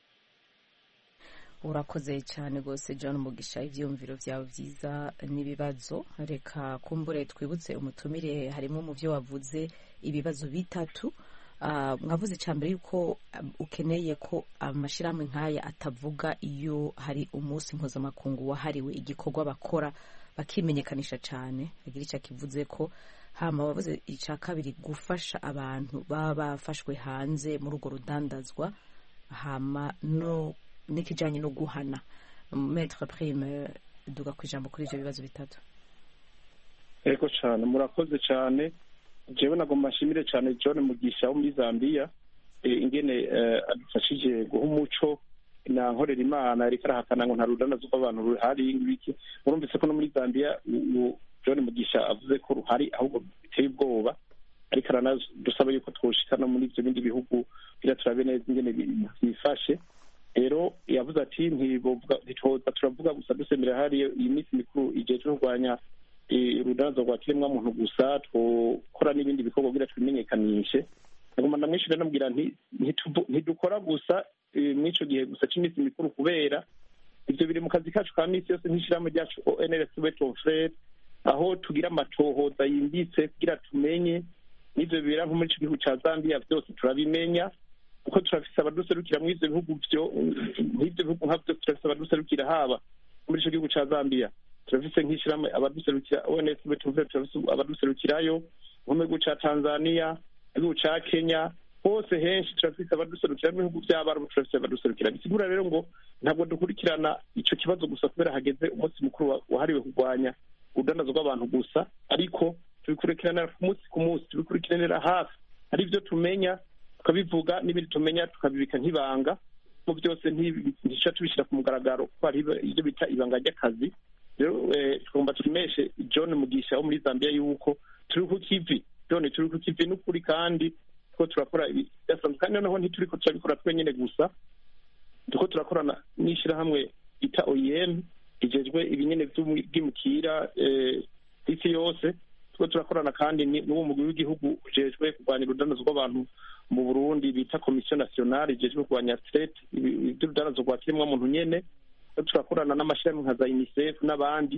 Urakoze cyane rwose John Mugisha, ibyiyumviro byawe byiza n'ibibazo. Reka kumbure twibutse umutumire, harimo mu byo wavuze ibibazo bitatu. Mwavuze cya mbere yuko ukeneye ko amashyirahamwe nk'aya atavuga iyo hari umunsi mpuzamakungu wahariwe igikorwa bakora bakimenyekanisha cyane, agira icyo akivuze ko. Hama wavuze icya kabiri gufasha abantu baba bafashwe hanze muri urwo rudandazwa, hama n'ikijyanye no guhana. Maître Prime, duga ku ijambo kuri ibyo bibazo bitatu. Yego cyane, murakoze cyane. Jewe nagomba nshimire cyane John Mugisha wo muri Zambia ingene adufashije guha umuco na nkorera imana ariko arahakana ngo nta rudandazwa rw'abantu ruhari ibiki murumvise ko no muri Zambia John Mugisha avuze ko ruhari ahubwo biteye ubwoba ariko aranadusaba yuko twoshikana muri ibyo bindi bihugu kugira turabe neza ingene bifashe rero yavuze ati ntitwoza turavuga gusa dusemera hari iyi minsi mikuru ijejwe kurwanya urudandazwa rwa kiremwamuntu gusa twokora n'ibindi bikorwa kugira twimenyekanishe nagomba ndamwishyura namubwira ntidukora gusa mw'ico gihe gusa cy'iminsi mikuru kubera ivyo biri mu kazi kacu ka minsi yose nk'ishirahamwe ryacu ONLS Beton Frere aho tugira amatohoza yimbitse kugira tumenye n'ivyo bibera nko muri ico gihugu ca Zambia vyose turabimenya kuko turafise abaduserukira muri ivyo bihugu nk'ivyo bihugu nkavyo turafise abaduserukira haba muri ico gihugu ca Zambia turafise nk'ishirahamwe abaduserukira ONLS Beton Frere turafise abaduserukirayo nko mu gihugu ca Tanzania igihugu ca Kenya hose henshi turafise abaduserukira mu bihugu by'abarabu turafise abaduserukira bisigura rero ngo ntabwo dukurikirana ico kibazo gusa kubera hageze umunsi mukuru wahariwe kurwanya urudandazwa rw'abantu gusa ariko tubikurikirana ku munsi tubikurikiranira hafi hari ibyo tumenya tukabivuga n'ibindi tumenya tukabibika nk'ibanga mu byose ntica tubishyira ku mugaragaro kuko hari ibyo bita ibanga ry'akazi rero tugomba tumeshe John Mugisha wo muri Zambia yuko turi ku kivi John turi ku kivi n'ukuri kandi ko turakora ibidasanzwe kandi noneho ntituriko turabikora twenyene gusa tuko turakorana n'ishirahamwe ita OIM ijejwe ibinyene by'umwimukira isi yose tuko turakorana kandi n'uwo mugwi w'igihugu ujejwe kurwanya urudandazwa rw'abantu mu Burundi bita Commission Nationale ijejwe kurwanya state urudandazwa rwa kiremwamuntu nyene turakorana n'amashirahamwe nka za UNICEF n'abandi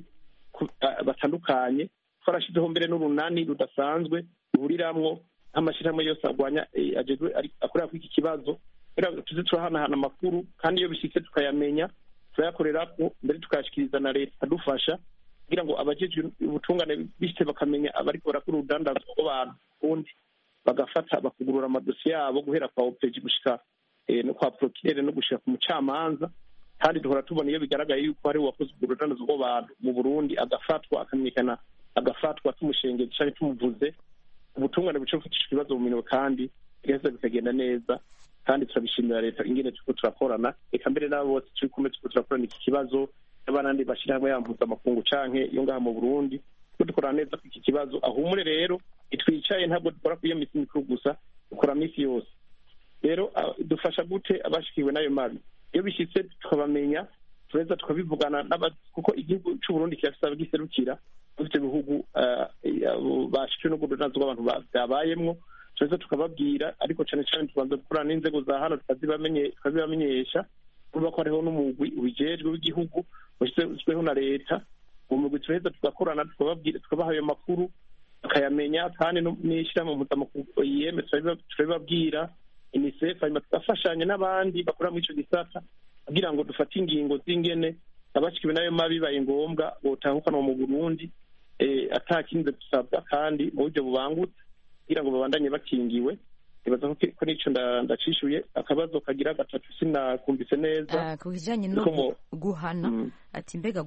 batandukanye twarashizeho mbere n'urunani rudasanzwe ruhuriramwo amashirahamwe yose arwanya ajejwe akorera kuri iki kibazo tuze turahanahana amakuru kandi iyo bishitse tukayamenya turayakorerako mbere tukayashikiriza na leta adufasha kugira ngo abajejwe ubutungane bishitse bakamenya abariko barakora urudandazwa rw'abantu ubundi bagafata bakugurura amadosiye yabo guhera kwa OPG gushika no kwa procureur no gushika ku mucamanza kandi duhora tubona iyo bigaragaye yuko hari uwakoze urudandazwa rw'abantu mu Burundi agafatwa akamenyekana agafatwa tumushengeye cyane tumuvuze ubutungane buce bufatisha ibibazo mu minwe kandi bigaheza bikagenda neza kandi turabishimira leta ingene turiko turakorana eka mbere n'abo bose turi kumwe turiko turakorana iki kibazo n'abandi bashirahamwe yampuza amakungu canke iyo ngaha mu Burundi ko dukorana neza ku iki kibazo ahumure rero itwicaye ntabwo dukora ku iyo misi mikuru gusa dukora misi yose rero dufasha gute abashikiwe n'ayo mabi iyo bishitse tukabamenya tureza tukabivugana kuko igihugu c'u Burundi kirafise abagiserukira ivyo bihugu bashikiwe no urudandazwa rw'abantu byabayemwo tureza tukababwira ariko cane cane tubanza gukorana n'inzego za hano tukazibamenyesha kuba ko hariho n'umugwi ubijejwe w'igihugu washyizweho na leta uwo mugwi tureza tugakorana tukababwira tukabaha ayo makuru tukayamenya kandi n'ishirahamwe mpuzamakungu OIM turabibabwira UNICEF hanyuma tugafashanya n'abandi bakora muri ico gisata kugira ngo dufate ingingo z'ingene abashikiwe n'ayo mabi bibaye ngombwa botahukanwa mu Burundi atakindi dusabwa kandi mu buryo bubangutse kugira ngo babandanye bakingiwe ibaza ko nico ndacishuye akabazo kagira gatatu sinakumvise neza ku bijanye no guhana ati mbega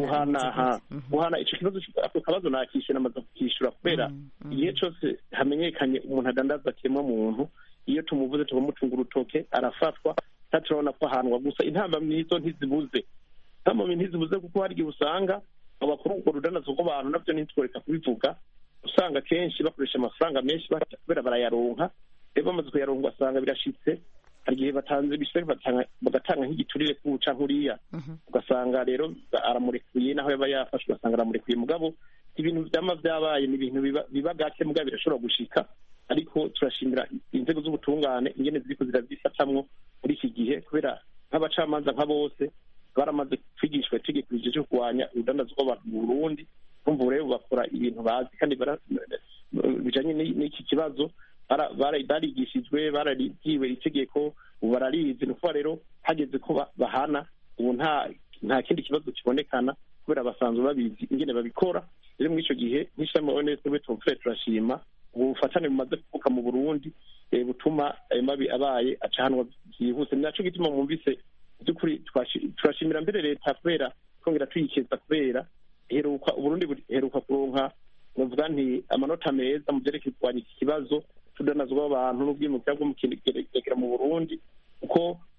guhana ico kibazo ako kabazo nakishe namaze kukishura kubera igihe cose hamenyekanye umuntu adandaza kiremwa muntu iyo tumuvuze tubamutunga urutoke arafatwa turabona ko ahanwa gusa intambamyi ntizibuze kuko hari igihe usanga abakuru urwo rudandazwa rw'abantu navyo ntitworeka kubivuga usanga kenshi bakoresha amafaranga menshi kubera barayaronka rero bamaze kuyaronka ugasanga birashitse hari igihe batanze bishitse bagatanga nk'igiturire kuca nkuriya ugasanga rero aramurekuye naho yaba yafashwe ugasanga aramurekuye mugabo ibintu vyama vyabaye ni ibintu biba gake mugabo birashobora gushika ariko turashimira inzego z'ubutungane ingene ziriko ziravyifatamwo muri iki gihe kubera nk'abacamanza nka bose baramaze kwigishwa itegeko ryo kurwanya urudandazwa rw'abantu mu Burundi kumva rero bakora ibintu bazi kandi bijanye n'iki kibazo barigishijwe bararigiwe itegeko ubu bararizi ni ukuvuga rero hageze ko bahana ubu nta kindi kibazo kibonekana kubera basanzwe babizi ingene babikora rero muri ico gihe nk'ishami ONLS Beton Frere turashima ubu bufatane bumaze kuvuka mu Burundi butuma ayo mabi abaye acahanwa byihuse naco gituma mwumvise by'ukuri turashimira mbere leta kubera twongera tuyikeza kubera Uburundi buheruka kuronka bavuga nti amanota meza mu vyerekeye kurwanya iki kibazo tudanazwa abantu n'ubwimukira bwo mu Burundi kuko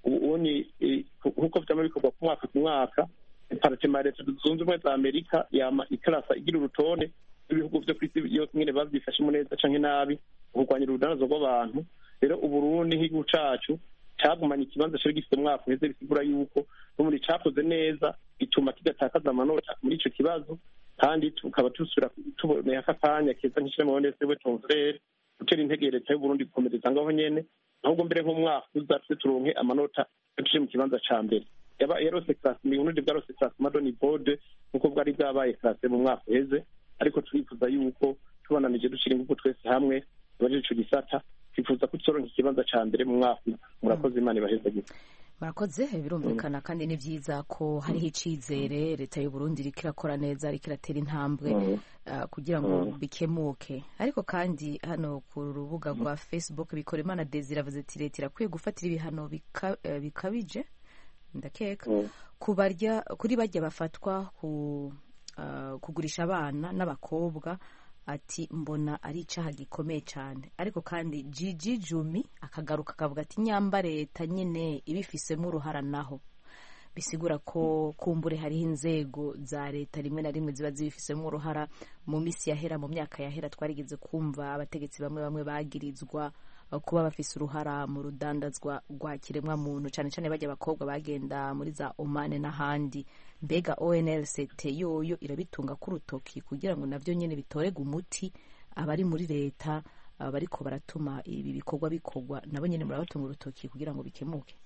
ubu ni nk'uko vyama bikorwa ku mwaka departement ya leta zunze ubumwe za amerika yama ikarasa igira urutonde rw'ibihugu vyo kw'isi yose nyene bavyifashemo neza canke nabi mu kurwanya urudanazo rw'abantu. Rero uburundi nk'igihugu cacu cagumanye ikibanza cari gifite umwaka uheze, bisigura yuko n'ubundi cakoze neza bituma kidatakaza amanota muri ico kibazo, kandi tukaba tusubira tuboneye akanya keza nk'ishirahamwe ONS Wetonfrere gutera intege leta y'Uburundi gukomereza ngaho nyene, ahubwo mbere nk'umwaka uza tuze turonke amanota tuje mu kibanza ca mbere. Yarose classe mu Burundi bwarose classe madoni bode nkuko bwari bwabaye classe mu mwaka uheze, ariko turifuza yuko tubananije dushira ingufu twese hamwe baje ico gisata, twifuza ko tuzoronka ikibanza ca mbere mu mwaka. Murakoze, Imana ibahezagire. murakoze. Birumvikana kandi ni vyiza ko hariho icizere leta y'u Burundi iriko irakora neza, iriko iratera intambwe kugira ngo bikemuke. Ariko kandi hano ku rubuga rwa Facebook Bikorimana Desire avuze ati leta irakwiye gufatira ibihano bikabije ndakeka kuri barya bafatwa kugurisha abana n'abakobwa, ati mbona ari icaha gikomeye cyane. Ariko kandi Gigi Jumi akagaruka akavuga ati nyamba leta nyene ibifisemo uruhara, naho bisigura ko kumbure hariho inzego za leta rimwe na rimwe ziba zibifisemo uruhara. Mu misi yahera, mu myaka yahera, twarigeze kumva abategetsi bamwe bamwe bagirizwa kuba bafise uruhara mu rudandazwa rwa kiremwa muntu, cyane cyane bajya abakobwa bagenda muri za Oman n'ahandi. Mbega ONLCT yoyo irabitunga ku rutoki kugira ngo navyo nyene bitorega umuti abari muri leta bariko baratuma ibi bikorwa bikorwa, nabo nyene murabatunga urutoki kugira ngo bikemuke?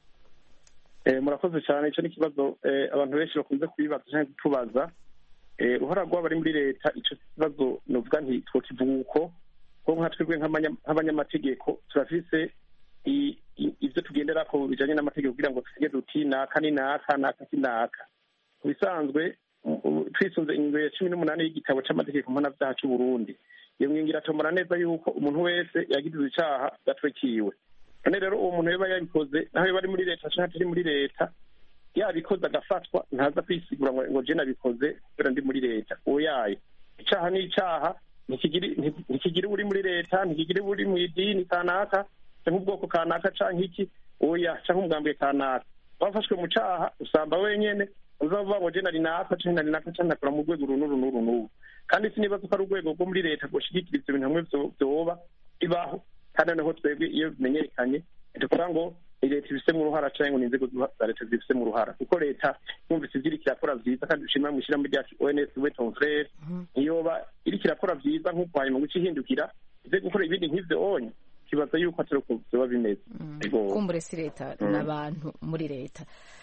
Murakoze cyane. Ico ni kibazo abantu benshi bakunze kubibaza cyane kutubaza. Uruhara rw'abari muri leta, ico kibazo novuga nti twokivuga uko ko nka twebwe nk'abanyamategeko turafise ivyo tugenderako bijanye n'amategeko kugira ngo tugire duti naka ni naka naka si naka. Bisanzwe twisunze ingingo ya 18 y'igitabo c'amategeko mpanavyaha c'u Burundi, iyo ngingo iratomora neza yuko umuntu wese yagize icaha gatwekiwe. None rero uwo muntu yaba yabikoze naho bari muri leta canke atari muri leta, yabikoze agafatwa, ntaza kwisigura ngo je nabikoze kubera ndi muri leta. Oyaye, icaha ni icaha, ntikigire uri muri leta, ntikigire uri mu idini kanaka canke ubwoko kanaka canke iki, oya, canke umugambwe kanaka. Wafashwe mu caha usamba wenyene, uzavuga ngo je nari naka canke nari naka canke nakora mu rwego runuru. Kandi sinibaza ko ari urwego rwo muri leta gushigikira ivyo bintu hamwe vyoba bibaho. Kandi noneho twebwe iyo bimenyekanye tuvuga ngo leta ibifisemo uruhara canke ngo n'inzego za leta zibifisemo uruhara, kuko leta yumvise iriko irakora vyiza, kandi dushimira mu ishirahamwe ryacu ONS Wetonfrere iyoba iriko irakora vyiza nk'uko hanyuma ngo icihindukira ize gukora ibindi nk'ivyo onye, kibaza yuko atari uko vyoba bimeze. Kumbure si leta n'abantu muri leta.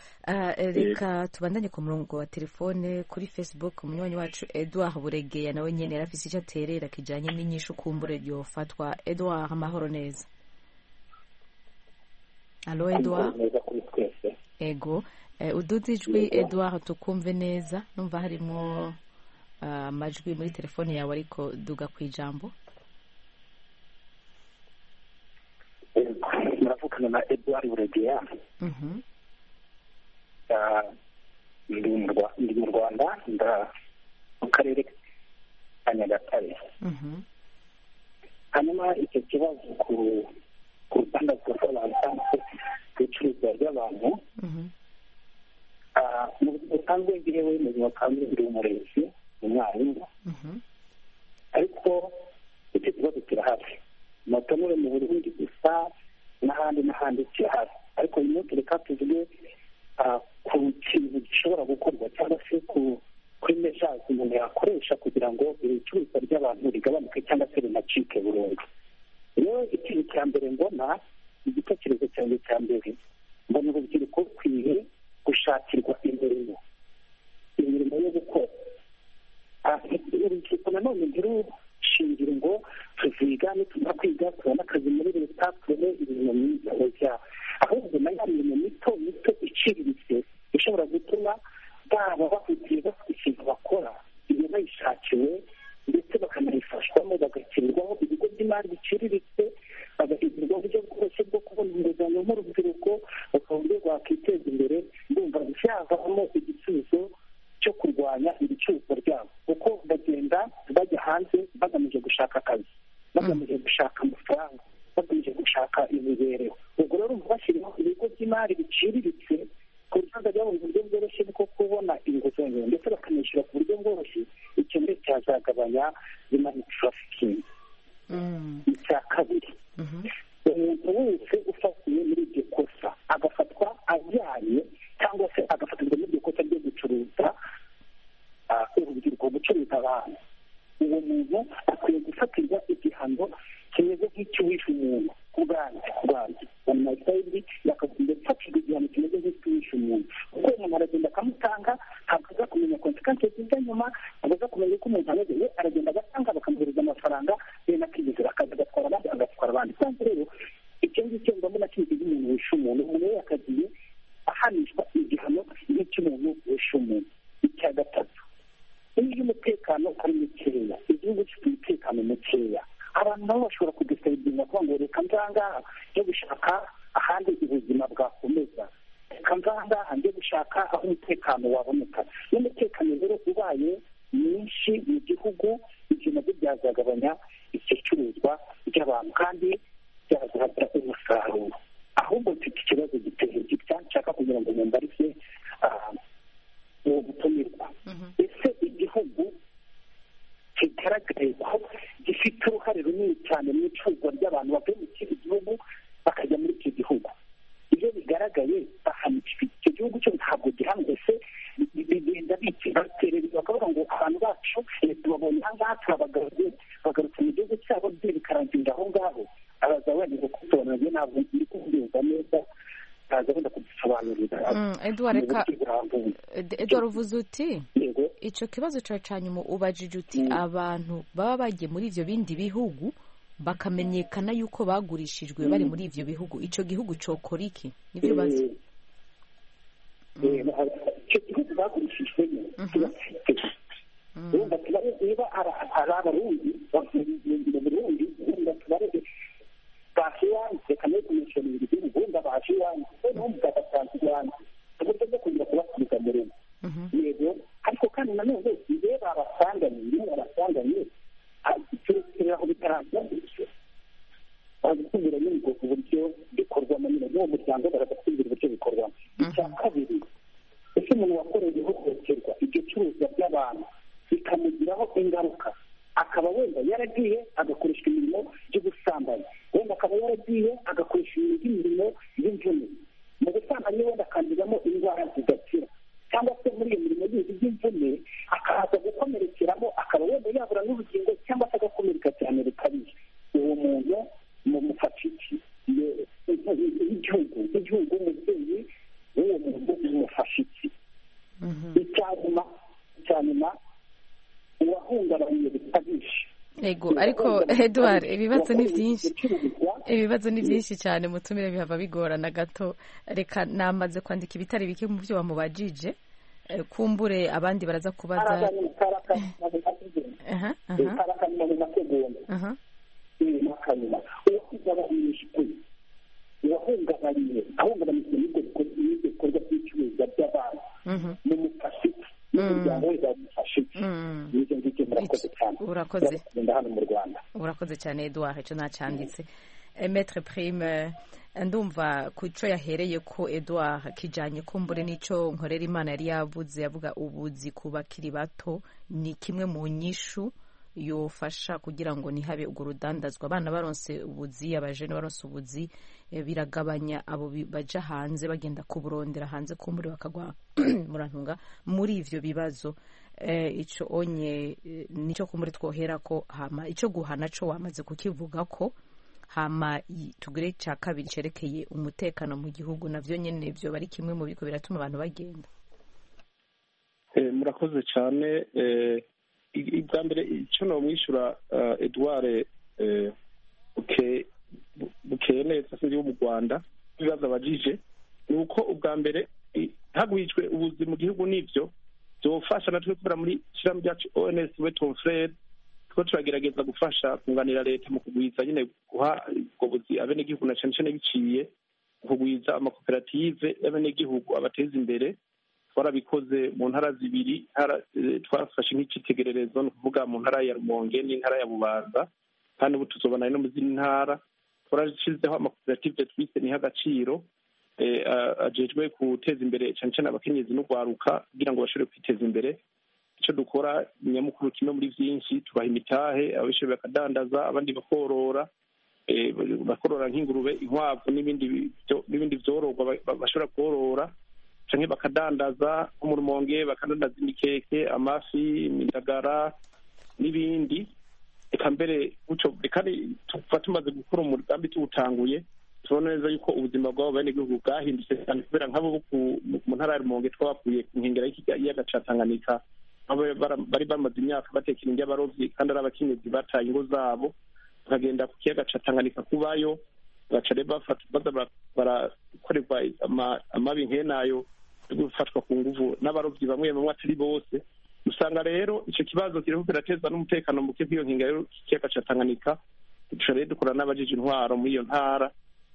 Reka tubandanye ku murongo wa telefone kuri Facebook. Umunywanyi wacu Edouard Buregeya nawe nyene yarafise ico aterera kijanye n'inyishu kumbure ryofatwa. Edouard, amahoro neza? Allo Edouard? Ego, uduze ijwi Edouard tukumve neza, numva harimo amajwi muri telefone yawe, ariko duga kwijambo. Muravugana na Edouard Buregeya. Ndi mu Rwanda, mu karere ka Nyagatare. Hanyuma icyo kibazo ku rudandazwa rw'abantu cyangwa se ku icuruzwa ry'abantu, mu buzima busanzwe njyewe mu buzima busanzwe ndi umurezi, umwarimu, ariko icyo kibazo kirahari. Motonore mu Burundi gusa n'ahandi kirahari, ariko uyu munsi reka tuvuge ku kintu gishobora gukorwa cyangwa se kuri mesaje umuntu yakoresha kugira ngo ibicuruzwa ry'abantu rigabanuke cyangwa se rinacike burundu. Rero ikintu cya mbere mbona, igitekerezo cyanjye cya mbere, mbona urubyiruko rukwiye gushakirwa imirimo yo gukora. Urubyiruko nanone ntirushingira ngo tuziga, nitumara kwiga tubona akazi muri leta, tubone imirimo myiza, oya, ahubwo na ya mirimo mito iciriritse ishobora gutuma baba bafite ikintu bakora, iyo bayishakiwe ndetse bakanayifashwamo, bagashyirirwaho ibigo by'imari biciriritse, bagahindurwa uburyo bwose bwo kubona inguzanyo nk'urubyiruko, bakaba uburyo bwakwiteza imbere. Ndumva byavamo igisubizo cyo kurwanya ibicuruzwa ryabo, kuko bagenda bajya hanze bagamije gushaka akazi, bagamije gushaka amafaranga, bagamije gushaka imibereho. Ubwo rero bashyiraho ibigo by'imari biciriritse ku buryo bazajya babona uburyo bworoshye bwo kubona inguzanyo ndetse bakanishyura ku buryo bworoshye, icyo mbere cyazagabanya mani tarafikingi. icya kabiri, umuntu wese ufatiwe muri iryo kosa agafatwa ajyanye cyangwa se agafatirwa muri iryo kosa ryo gucuruza urubyiruko, gucuruza abantu, uwo muntu akwiye gufatirwa igihano kimeze nk'icy'uwishe umuntu ku bwanjye amayisayidi yakagomba gufatirwa igihano kimeze nk'icy'uwishe umuntu, kuko umuntu aragenda akamutanga, ntabwo aza kumenya konsekansi ziza nyuma, ntabwo aza kumenya ko umuntu ameze, we aragenda agatanga bakamuhereza amafaranga, rero akigezera akaza agatwara abandi agatwara abandi. kandi rero icyo ngicyo mbona kimeze nk'umuntu wishe umuntu, umuntu we yakagiye ahanishwa igihano nk'icy'umuntu wishe umuntu. icya gatatu, iyo umutekano ari mukeya, igihugu gifite umutekano mukeya, abantu nabo bashobora kudusabira kuvuga ngo reka nzangaha njye gushaka ahandi ubuzima bwakomeza, reka nzangaha njye gushaka aho umutekano waboneka. n'umutekano rero ubaye mwinshi mu gihugu, ibyo nabyo byazagabanya icyo curuzwa ry'abantu kandi byazagira umusaruro. ahubwo mfite ikibazo giteye gitya nshaka kugira ngo mumbarize uwo gutumirwa, ese igihugu kigaragaye ko gifite uruhare runini cyane mu icuruzwa ry'abantu bavuye mu kindi gihugu bakajya muri icyo gihugu, iyo bigaragaye bahanishwa, icyo gihugu cyo ntabwo gihamwe, ese bigenda baterera bakavuga ngo abantu bacu tubabonye aha ngaha turabagaruye, bagarutse mu gihugu cyabo bye bikarangirira aho ngaho. abaza wenda kubisobanurira ntabwo ndi kubyumva neza, Edouard uvuze uti icyo kibazo cya nyuma ubajije uti abantu baba bagiye muri ibyo bindi bihugu bakamenyekana yuko bagurishijwe bari muri ibyo bihugu, icyo gihugu cyokora iki? nibyo bazi. icyo gihugu bagurishijwemo urumva tubarebe niba ari abarundi mu burundi, urumva tubarebe baje iwanjye, reka nayo kumishonera igihugu, urumva baje iwanjye n'umva bagasanzwe iwanjye, uburyo bwo kugira kubasubiza mu rugo. yego, ariko kandi nanone iyo babasanganye turekera aho bitarangira bityo bagatubwira nyine ubwo buryo bikorwamo, nyine n'uwo muryango bagatubwira uburyo bikorwamo. icya kabiri, ese umuntu wakorewe ihohoterwa, iryo curuzwa ry'abantu bikamugiraho ingaruka, akaba wenda yaragiye agakoresha imirimo y'ubusambanyi, wenda akaba yaragiye agakoresha imirimo y'imvune, mu busambanyi wenda akanduzamo indwara zidakira, cyangwa se muri iyo mirimo y'ubuzi by'imvune akaza gukomerekeramo, akaba wenda yabura n'urugingo cyangwa se agakomereka cyane bikabije. uwo muntu mumufasha iki? igihugu umubyeyi w'uwo muntu mumufasha iki? icya nyuma uwahungabanye bikabije. Yego, ariko Edouard ibibazo ni byinshi cyane, mutumire bihava bigorana gato. reka namaze kwandika ibitari bike mu byo bamubajije, kumbure abandi baraza kubaza. ahungabanyije n'ibikorwa by'icuruzwa by'abantu mumufasha iki? n'umuryango we bamufasha iki? n'ibyo ngibyo murakoze cyane. urakoze hano mu Rwanda. urakoze cyane Edouard, icyo nacyanditse. Maître Prime, ndumva ku cyo yahereye ko Edouard kijanye kumbure n'icyo nkorera Imana yari yavuze, yavuga ubuzi ku bakiri bato ni kimwe mu nyishu yofasha kugira ngo ntihabe urwo rudandazwa. abana baronse ubuzi, abajene baronse ubuzi, biragabanya abo baja hanze bagenda kuburondera hanze, kumbure bakagwa murantunga muri ivyo bibazo. Ico onye nico kumbure twohera ko, hama ico guhana co wamaze kukivuga ko, hama tugire cya kabiri cerekeye umutekano mu gihugu, navyo nyene byo bari kimwe mu biko biratuma abantu bagenda. murakoze cyane. Ibwa mbere icyo nomwishyura Edouard bukeye neza sinzi wo mu Rwanda, ibibazo abajije ni uko ubwa mbere hagwijwe ubuzi mu gihugu, n'ibyo byofasha natwe kubera muri shyirahamwe ryacu ONS Weton Frere two turagerageza gufasha kunganira leta mu kugwiza nyine guha ubwo buzi abenegihugu, na cyane cyane biciye kugwiza amakoperative y'abenegihugu abateza imbere. Twarabikoze mu ntara zibiri, twafashe nk'icitegererezo, ni ukuvuga mu ntara ya Rumonge n'intara ya Bubanza, kandi ubu tuzobana no mu zindi ntara. twarashyizeho amakoperative twise niha agaciro ajejwe guteza imbere cyane cyane abakenyezi n'urwaruka kugira ngo bashobore kwiteza imbere. icyo dukora nyamukuru kimwe muri byinshi, tubaha imitahe, ababishoboye bakadandaza, abandi bakorora nk'ingurube, inkwavu n'ibindi byororwa bashobora korora canke bakadandaza nko mu Rumonge, bakadandaza imikeke, amafi, indagara n'ibindi. Eka mbere kandi tuba tumaze gukora umugambi tuwutanguye, tubona neza yuko ubuzima bw'abo benegihugu bwahindutse cyane, kubera nk'abo mu ntara ya Rumonge twabakuye ku nkengera y'ikiyaga ca Tanganyika, bari bamaze imyaka batekera indya abarovyi kandi ari abakenyezi bataye ingo zabo, bakagenda ku kiyaga ca Tanganyika kubayo, baca rero baza barakorerwa amabi nk'enayo yo gufatwa ku nguvu n'abarovyi bamwe bamwe atari bose. Usanga rero ico kibazo kiriko kirateza n'umutekano muke kw'iyo nkinga y'ikiyaga ca Tanganyika. Duca rero dukora n'abajije intwaro muri iyo ntara,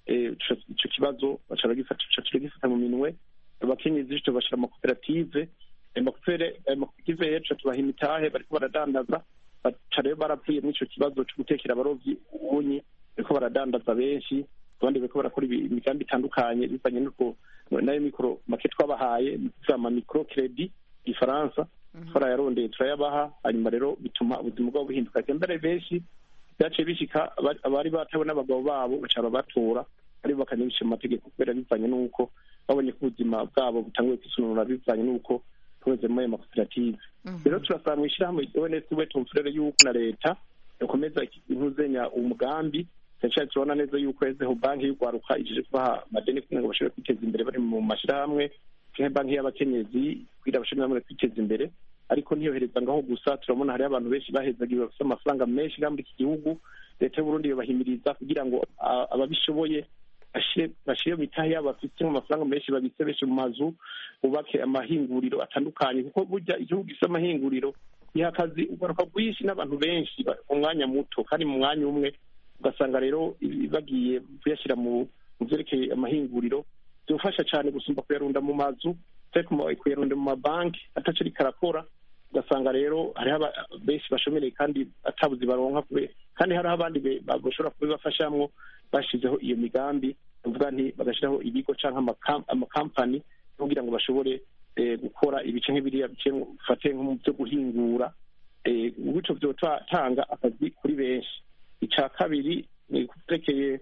ico kibazo baca bagifata mu minwe. Abakenyezi tubashira amakoperative, amakoperative yacu tubaha imitahe, bariko baradandaza, baca rero baravuye muri ico kibazo co gutekera abarovyi ubunyi, bariko baradandaza benshi, abandi bariko barakora imigambi itandukanye bivanye n'uko nayo mikoro make twabahaye, ama micro credit ifaransa twarayarondeye turayabaha, hanyuma rero bituma ubuzima bwabo buhinduka. Mbere benshi byaciye bishika abari batawe n'abagabo babo baca babatora, aribo bakanyibisha mu mategeko, kubera bivanye n'uko babonye ko ubuzima bwabo butanguye kwisununura, bivanye n'uko tuweze muri ayo makoperative. Rero turasaba mu ishyirahamwe ONS tumfurere y'uko na leta yakomeza intuzenya umugambi, cyane turabona neza y'uko yezeho banki y'urwaruka ije kubaha amadeni kugira ngo bashobore kwiteza imbere bari mu mashyirahamwe, canke banki y'abakenyezi kugira bashobore kwiteza imbere. Ariko ntiyohereza ngaho gusa, turabona hari abantu benshi bahezagiwe bafite amafaranga menshi muri iki gihugu. Leta y'Uburundi yobahimiriza kugira ngo ababishoboye bashire mitahe yabo bafite amafaranga menshi, babitse benshi mu mazu, bubake amahinguriro atandukanye, kuko burya igihugu gifite amahinguriro niha akazi ugaruka bwinshi n'abantu benshi mu mwanya muto kandi mu mwanya umwe. Ugasanga rero bagiye kuyashyira mu vyerekeye amahinguriro byofasha cyane gusumba kuyarunda mu mazu, kuyarunda mu mabanki ataco rikarakora. Ugasanga rero hariho benshi bashomereye kandi atabuzi baronka, kandi hariho abandi bashobora kubibafashamwo bashizeho iyo migambi, uvuga nti bagashyiraho ibigo canke amakampani kugira ngo bashobore gukora ibice nk'ibiriya bifate nko mu byo guhingura, gutyo vyotanga akazi kuri benshi. Ica kabiri ni kurekeye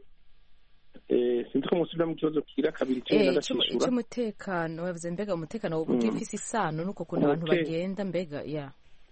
sinzi ko musubira mu kibazo kira kabiri cy'umutekano. Wavuze mbega umutekano uburyo ufise isano nuko kuntu abantu bagenda mbega ya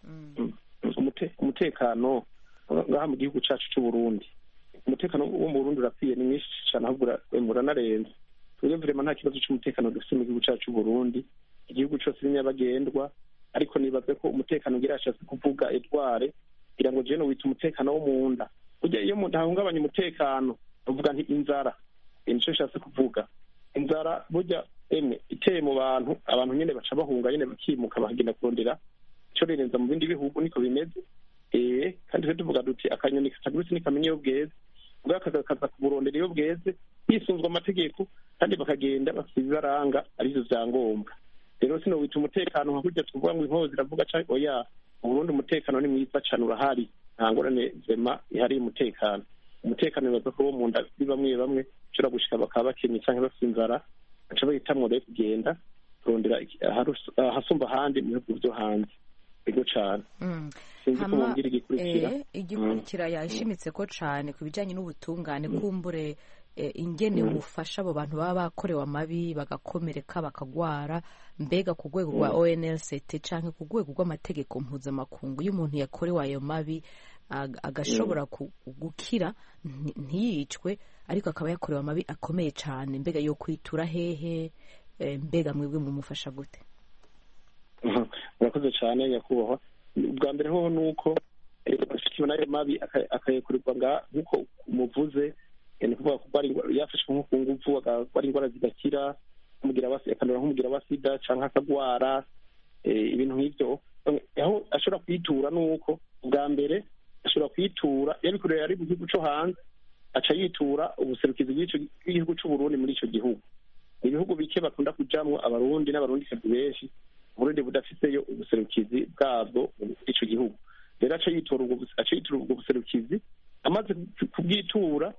umutekano ngaha mu gihugu cacu c'u Burundi. Umutekano wo mu Burundi urakwiye, ni mwinshi cyane, ahubwo uranarenze. Twebwe vrema nta kibazo c'umutekano dufite mu gihugu cacu c'u Burundi. Igihugu cose ni nyabagendwa, ariko nibaze ko umutekano ugira ashatse kuvuga Edouard kugira ngo je no wita umutekano wo mu nda. Burya iyo umuntu ahungabanya umutekano uvuga nti inzara, nico nshatse kuvuga. Inzara burya iteye mu bantu, abantu nyene baca bahunga nyene bakimuka bagenda kurondera ico rirenza mu bindi bihugu, niko bimeze. Kandi twe tuvuga duti akanyoni katagurutse nikamenya iyo bweze, ubwo kaza kuburondera iyo bweze hisunzwe amategeko, kandi bakagenda bafite ibibaranga arizo vyangombwa. Rero sino wita umutekano nka kurya tuvuga ngo inkozi iravuga canke oya. Mu Burundi umutekano ni mwiza cane, urahari, nta ngorane zema ihari umutekano. Umutekano bibaza ko wo mu nda bamwe bamwe ushobora gushika bakaba bakenye canke bafite inzara, baca bahitamwo rero kugenda kurondera ahasumba ahandi mu bihugu vyo hanze. Ego cane. Igikurikira yashimitse ko cane ku bijanye n'ubutungane, kumbure ingene bufasha abo bantu baba bakorewe amabi bagakomereka bakagwara, mbega ku rwego rwa ONLCT canke ku rwego rw'amategeko mpuzamakungu, iyo umuntu yakorewe ayo mabi agashobora gukira ntiyicwe ariko akaba yakorewe amabi akomeye cane, mbega yo kwitura hehe? Mbega mwebwe mumufasha gute? Murakoze cane nyakubahwa. Ubwa mbere hoho nuko bashikiwe n'ayo mabi akayekurwa nk'uko umuvuze, ni kuvuga ko yafashwe nko ku nguvu agakora indwara zidakira, akandura nk'umugira wa sida canke akagwara, ibintu nk'ivyo. Aho ashobora kwitura nuko ubwa mbere ashobora kwitura, yabikorera ari mu gihugu co hanze, aca yitura ubuserukizi bw'igihugu c'u Burundi muri ico gihugu. Ibihugu bike bakunda kujamwo abarundi n'abarundikazi benshi, Burundi budafiseyo ubuserukizi bwabwo muri ico gihugu. Rero aca yitura ubwo buserukizi, amaze kubwitura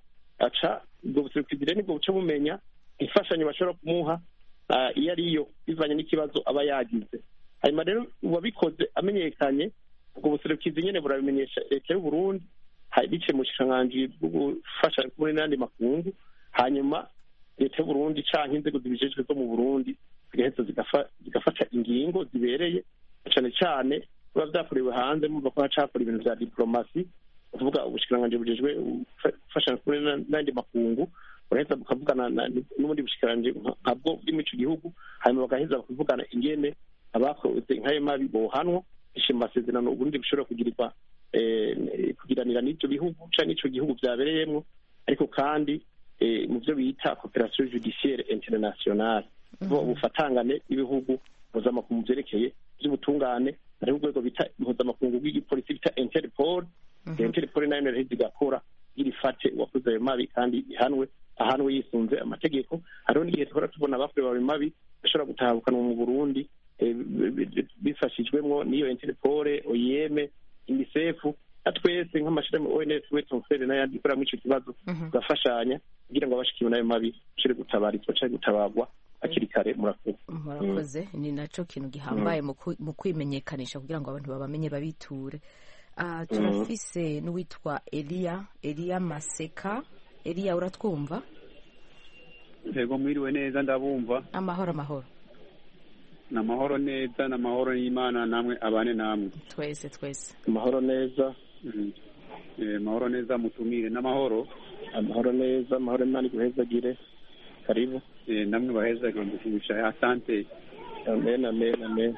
aca ubwo buserukizi rero nibwo buca bumenya imfashanyo bashobora kumuha iyo ariyo bivanye n'ikibazo aba yagize. hanyuma rero uwabikoze amenyekanye ubwo buserukizi nyene burabimenyesha leta y'Uburundi biciye mu bushikiranganji bwo gufasha muri n'andi makungu, hanyuma leta y'Uburundi canke inzego zibijejwe zo mu Burundi zigaheza zigafata ingingo zibereye, cane cane biba vyakorewe hanze mumva ko hacakora ibintu vya diplomasi, kuvuga ubushikiranganji bujejwe gufasha muri n'andi makungu buraheza bukavugana n'ubundi bushikiranganji nkabwo buri muri ico gihugu, hanyuma bagaheza bakavugana ingene abakoze nk'ayo mabi bohanwa biciye mu masezerano Uburundi bushobora kugiranira n'ivyo bihugu canke n'ico gihugu vyabereyemwo, ariko kandi mu byo bita coopération judiciaire internationale, ubufatangane n'ibihugu mpuzamakungu vyerekeye vy'ubutungane, hariho urwego bita mpuzamakungu rw'igipolisi bita Interpol. Interpol nayo iraheza igakora irifate uwakoze ayo mabi kandi ahanwe yisunze amategeko. Hariho n'igihe tuhora tubona abakorewe ayo mabi bashobora gutahukanwa mu Burundi bifashijwemwo n'iyo Interpol, OIM, UNICEF, twese nk'amashirahamwe ONF, Wetonsere n'ayandi ikora muri ico kibazo tugafashanya kugira ngo abashikiwe n'ayo mabi bashobore gutabarizwa canke gutabarwa hakiri kare. Murakoze. Ni naco kintu gihambaye mu kwimenyekanisha kugira ngo abantu babamenye babiture. Turafise n'uwitwa Elia Maseka. Elia, uratwumva? Yego, mwiriwe neza, ndabumva. Amahoro. Namahoro neza, namahoro y'Imana namwe abane namwe. Twese. Amahoro neza. Mahoro neza mutumire n'amahoro. Amahoro neza, amahoro Imana iguhezagire. Karibu. Namwe bahezagire ndusha. Asante. Amen.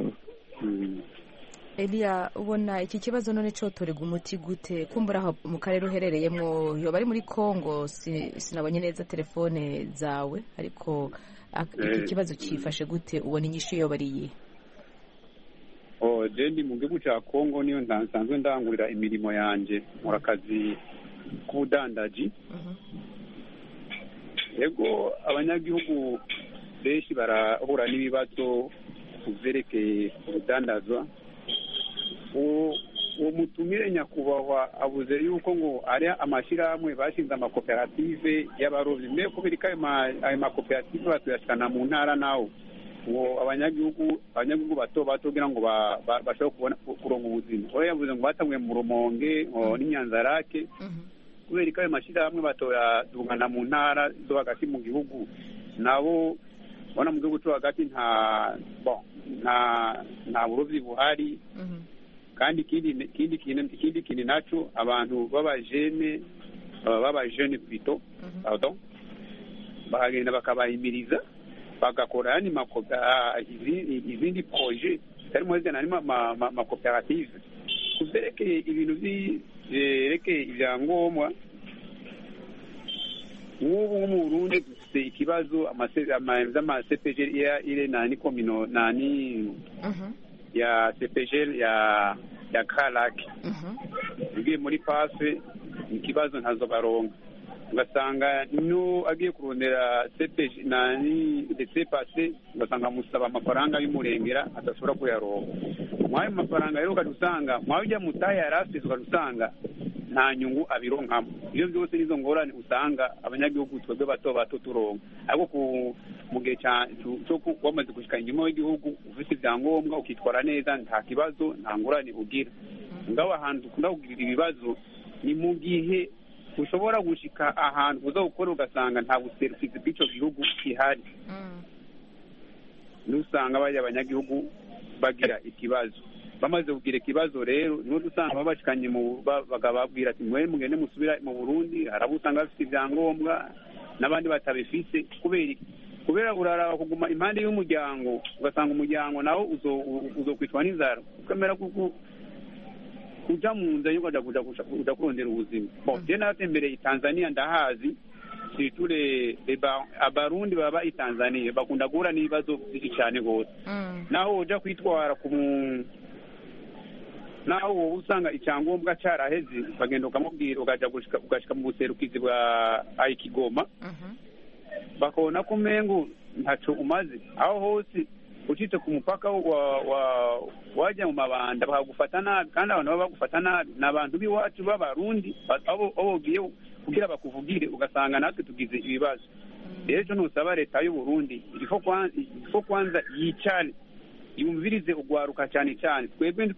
Elia, ubona iki kibazo none cotorega umuti gute? Kumbura aho mu karere uherereyemwo yoba ari muri Kongo, sinabonye neza telefone zawe, ariko iki kibazo cifashe gute? Ubona inyishu yoba ari iyihe? Jendi mu gihugu ca Kongo niyo nsanzwe ndangurira imirimo yanje, nkora akazi k'ubudandaji. Yego, abanyagihugu benshi barahura n'ibibazo kuvyerekeye urudandazwa. Uwo mutumire nyakubahwa avuze yuko ngo ari amashirahamwe bashinze amakoperative y'abarovyi, mbe kubera ko ayo makoperative batuyashikana mu ntara nawo ngo abanyagihugu bato kugira ngo bashobore kuronka ubuzima. Oya, yavuze ngo batanguye mu Rumonge n'Inyanzarake, kubera ko ayo mashirahamwe batoyadungana mu ntara zo hagati mu gihugu, nabo bona mu gihugu cyo hagati nta burovyi buhari. Kandi ikindi kintu naco abantu b'abajene bito bahagenda bakabahimiriza bagakora izindi projet harimo amakoperative kuzerekeye ibintu vyerekeye ivyangombwa. Nk'ubu mu Burundi dufite ikibazo z'ama-CPG ya CPG ya Karake. Ugiye muri pafe ikibazo ntazo baronka, ugasanga no agiye kurondera CPG ndetse pase ugasanga musaba amafaranga y'umurengera adashobora kuyaronka. Mwayo mafaranga rero ukadusanga mwajya mutaya yarafise ukadusanga nta nyungu abironkamo. Iyo byose nizo ngorane usanga abanyagihugu twebwe bato turonka. Ariko mu gihe cyo wamaze gushika inyuma y'igihugu ufite ibyangombwa ukitwara neza, nta kibazo, nta ngorane ugira. Ngaho ahantu ukunda kugira ibibazo ni mu gihe ushobora gushika ahantu uza gukora ugasanga nta buserukizi bw'icyo gihugu kihari. Nusanga bajya abanyagihugu bagira ikibazo. Bamaze kugira ikibazo rero niho dusanga babashikanye bagababwira ati mwe mugende musubira mu Burundi. Harabusanga bafite ibyangombwa n'abandi batabifite. Kubera uraraba kuguma impande y'umuryango, ugasanga umuryango nawo uzokwitwa n'inzara, ukamera kuja mu nzira yo kuja kurondera ubuzima. Je natembereye Tanzania ndahazi, siture abarundi baba i Tanzania bakunda guhura n'ibibazo byinshi cyane gose. Naho uja kwitwara naho wowe usanga icyangombwa caraheze, bagenda ukamubwira ugashika mu buserukizi bwa Kigoma, bakabona ko umengo ntaco umaze. Aho hose ucitse ku mupaka wajya mu mabanda bakagufata nabi, kandi abantu baba bagufata nabi n'abantu b'iwacu b'abarundi abo ugiye kugira bakuvugire ugasanga natwe tugize ibibazo. Rero cyo ntusaba leta y'u Burundi ifo kwanza yicane yumvirize ugwaruka cyane cyane twebwe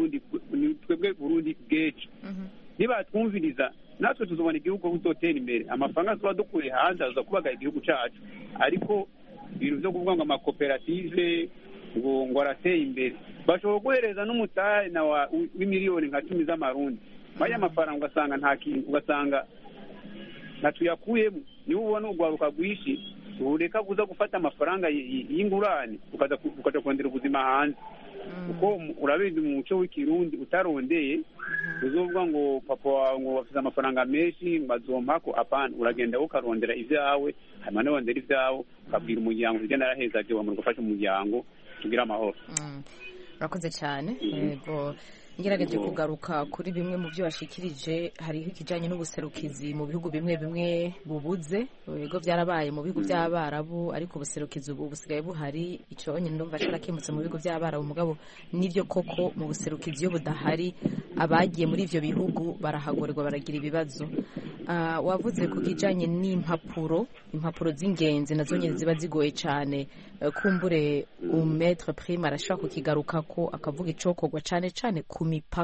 Burundi bwecu. Niba twumviriza natwe tuzobona igihugu kuzotera imbere, amafaranga tuba dukuye hanze aza kubaga igihugu cyacu. Ariko ibintu byo kuvuga ngo amakoperative ngo arateye imbere, bashobora guhereza n'umutahe w'imiliyoni nka 10 z'amarundi, baya amafaranga ugasanga nta kintu, ugasanga natuyakuyemo. Niba ubona ugwaruka rwishi ureka kuza gufata amafaranga y'ingurane ukaja kondera ubuzima hanze, kuko urabizi mu muco w'ikirundi utarondeye uzovuga ngo papa wawe ngo bafite amafaranga menshi bazompako. Apana, uragenda ukarondera ivyawe, hanyuma nondera ivyawe ukabwira umuryango ugenda araheza je wamurwa gufasha umuryango tugira amahoro. Urakoze cyane. Yego, ngerageje kugaruka kuri bimwe mu byo washikirije. Hariho ikijanye n'ubuserukizi mu bihugu bimwe bimwe bubuze, yego byarabaye mu bihugu by'Abarabu, ariko ubuserukizi ubu busigaye buhari. Ico nyine ndumva carakemutse mu bihugu by'Abarabu, mugabo nivyo koko mu buserukizi iyo budahari abagiye muri ivyo bihugu barahagorerwa, baragira ibibazo. Wavuze ku kijanye n'impapuro z'ingenzi nazo nyine ziba zigoye cyane. Kumbure Maître Prime arashaka kukigaruka ko akavuga icokorwa cyane cyane ku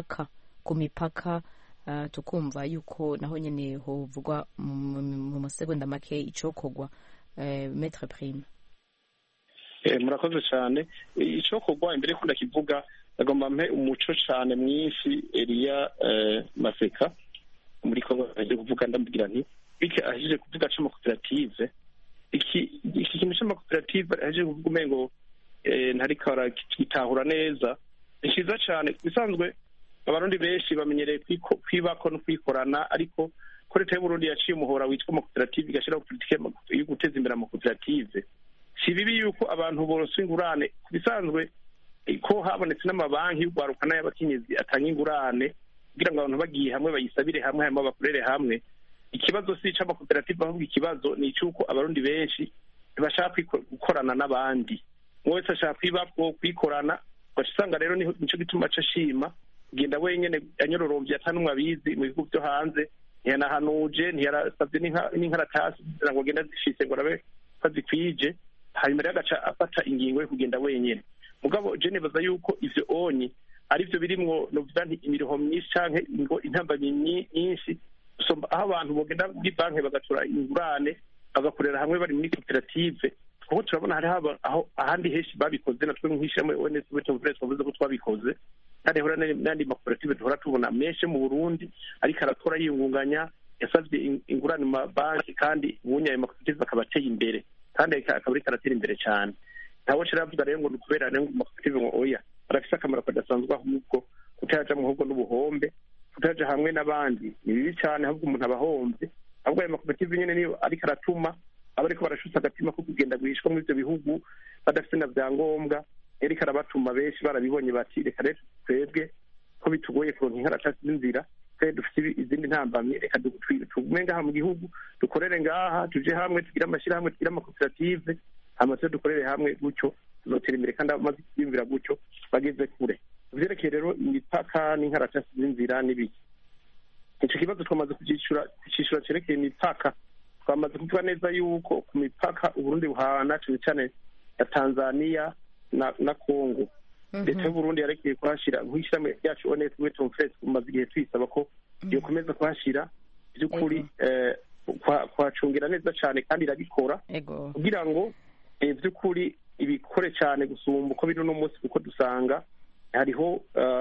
mipaka tukumva yuko naho nyene hovugwa mu masegonda make icokorwa. Maître Prime. Murakoze cyane. Icokorwa imbere ko ndakivuga agomba mpe umuco cyane mwinshi Elia Maseka muri Kongo aje kuvuga, ndambwira nti bike aje kuvuga c'amakoperative. Iki kintu c'amakoperative aje kuvuga umengo ntariko arakitahura neza. Nishiza cyane bisanzwe abarundi benshi bamenyereye kwibako no kwikorana, ariko ko leta y'u Burundi yaciye umuhora witwa amakoperative igashira politike yo guteza imbere amakoperative. Si bibi yuko abantu boroswa ingurane, bisanzwe ko habonetse n'amabanki y'ugwaruka n'ayabakenyezi atanga ingurane kugira ngo abantu bagiye hamwe bayisabire hamwe hanyuma bakorere hamwe. Ikibazo si c'amakoperative, ahubwo ikibazo ni cyuko abarundi benshi bashaka gukorana n'abandi, wese ashaka kwibako kwikorana. Basanga rero nico gituma cashima genda wenyene anyororombye atanumwe abizi mu bihugu byo hanze, ntiyanahanuje ntiyarasabye n'inkaratasi kugira ngo genda zifise ngo rabe kazikwije, hanyuma rero agaca afata ingingo yo kugenda wenyene. Mugabo je nibaza yuko ivyo onyi arivyo birimwo novuga nti imiroho myinshi canke ngo intambanyi nyinshi, aho abantu bogenda muri banki bagatura ingurane bagakorera hamwe bari muri koperative, kuko turabona hari aho ahandi henshi babikoze, natwe nk'ishyirahamwe ONS twavuze ko twabikoze, kandi hora n'andi makoperative duhora tubona menshi mu Burundi ariko arakora yiyungunganya, yasavye ingurane mu mabanki, kandi ubunya ayo makoperative akaba ateye imbere kandi akaba ariko aratera imbere cyane. Ntawe ciravuga rero ngo nukubera rero makoperative ngo oya, arafise akamaro kadasanzwe, ahubwo kutaja mu ahubwo n'ubuhombe, kutaja hamwe n'abandi ni bibi cyane, ahubwo umuntu abahombye. Ahubwo ayo makoperative nyene niyo ariko aratuma abariko barashutsa agatima ko kugenda guhishwa muri ivyo bihugu badafite na vyangombwa, ariko arabatuma benshi barabibonye bati reka rero twebwe ko bitugoye kuronka inkaratasi z'inzira, twe dufite izindi ntambamye, reka tugume ngaha mu gihugu dukorere ngaha, tuje hamwe tugire amashirahamwe, tugire amakoperative, hama twe dukorere hamwe, gutyo tuzotera imbere kandi amaze kwiyumvira gutyo bageze kure. Vyerekeye rero imipaka n'inkaratasi z'inzira n'ibiki, ico kibazo twamaze kucishura cerekeye imipaka. Twamaze kuvuga neza yuko ku mipaka Uburundi buhana cyane ya Tanzania na Kongo. Leta y'u Burundi yarekeye kuhashira nk'ishyirahamwe ryacu ONS tumaze igihe twisaba ko yokomeza kuhashira by'ukuri, kwacungira neza cyane kandi irabikora kugira ngo by'ukuri ibikore cyane gusumba uko biri no munsi, kuko dusanga hariho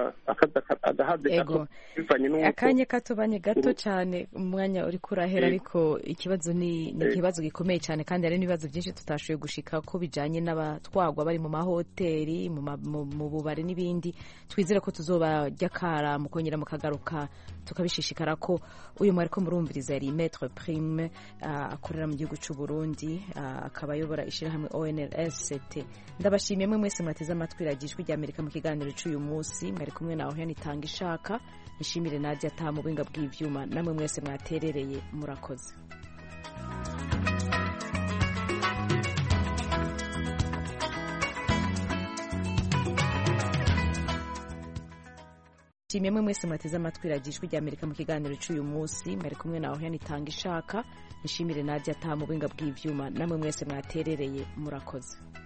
agahaze gato bivanye n'uko akanya katobanye gato cyane, umwanya uri kurahera, ariko ikibazo ni ikibazo gikomeye cyane, kandi hari n'ibibazo byinshi tutashoboye gushika ko bijanye n'abatwagwa bari mu mahoteli, mu bubari n'ibindi. Twizere ko tuzobajya kara mu kongera mukagaruka tukabishishikara ko uyu mwari ko murumviriza yari Maître Prime akorera mu gihugu cy'u Burundi, akaba ayobora ishirahamwe ONLST. Ndabashimiye mwe mwese mwateze amatwi ragijwe rya Amerika mu kiganiro cy'uyu munsi, mwari kumwe nawe Henitanga Ishaka. Nishimire Nadia Tamu bwinga bw'ivyuma, namwe mwese mwaterereye, murakoze. ndashimiye mwe mwese mwateze amatwi radiyo ijwi ry'Amerika mu kiganiro cy'uyu munsi mwari kumwe nawe Yanitanga Ishaka. Nishimire Nadia Taha mu buhinga bw'ivyuma, namwe mwese mwaterereye murakoze.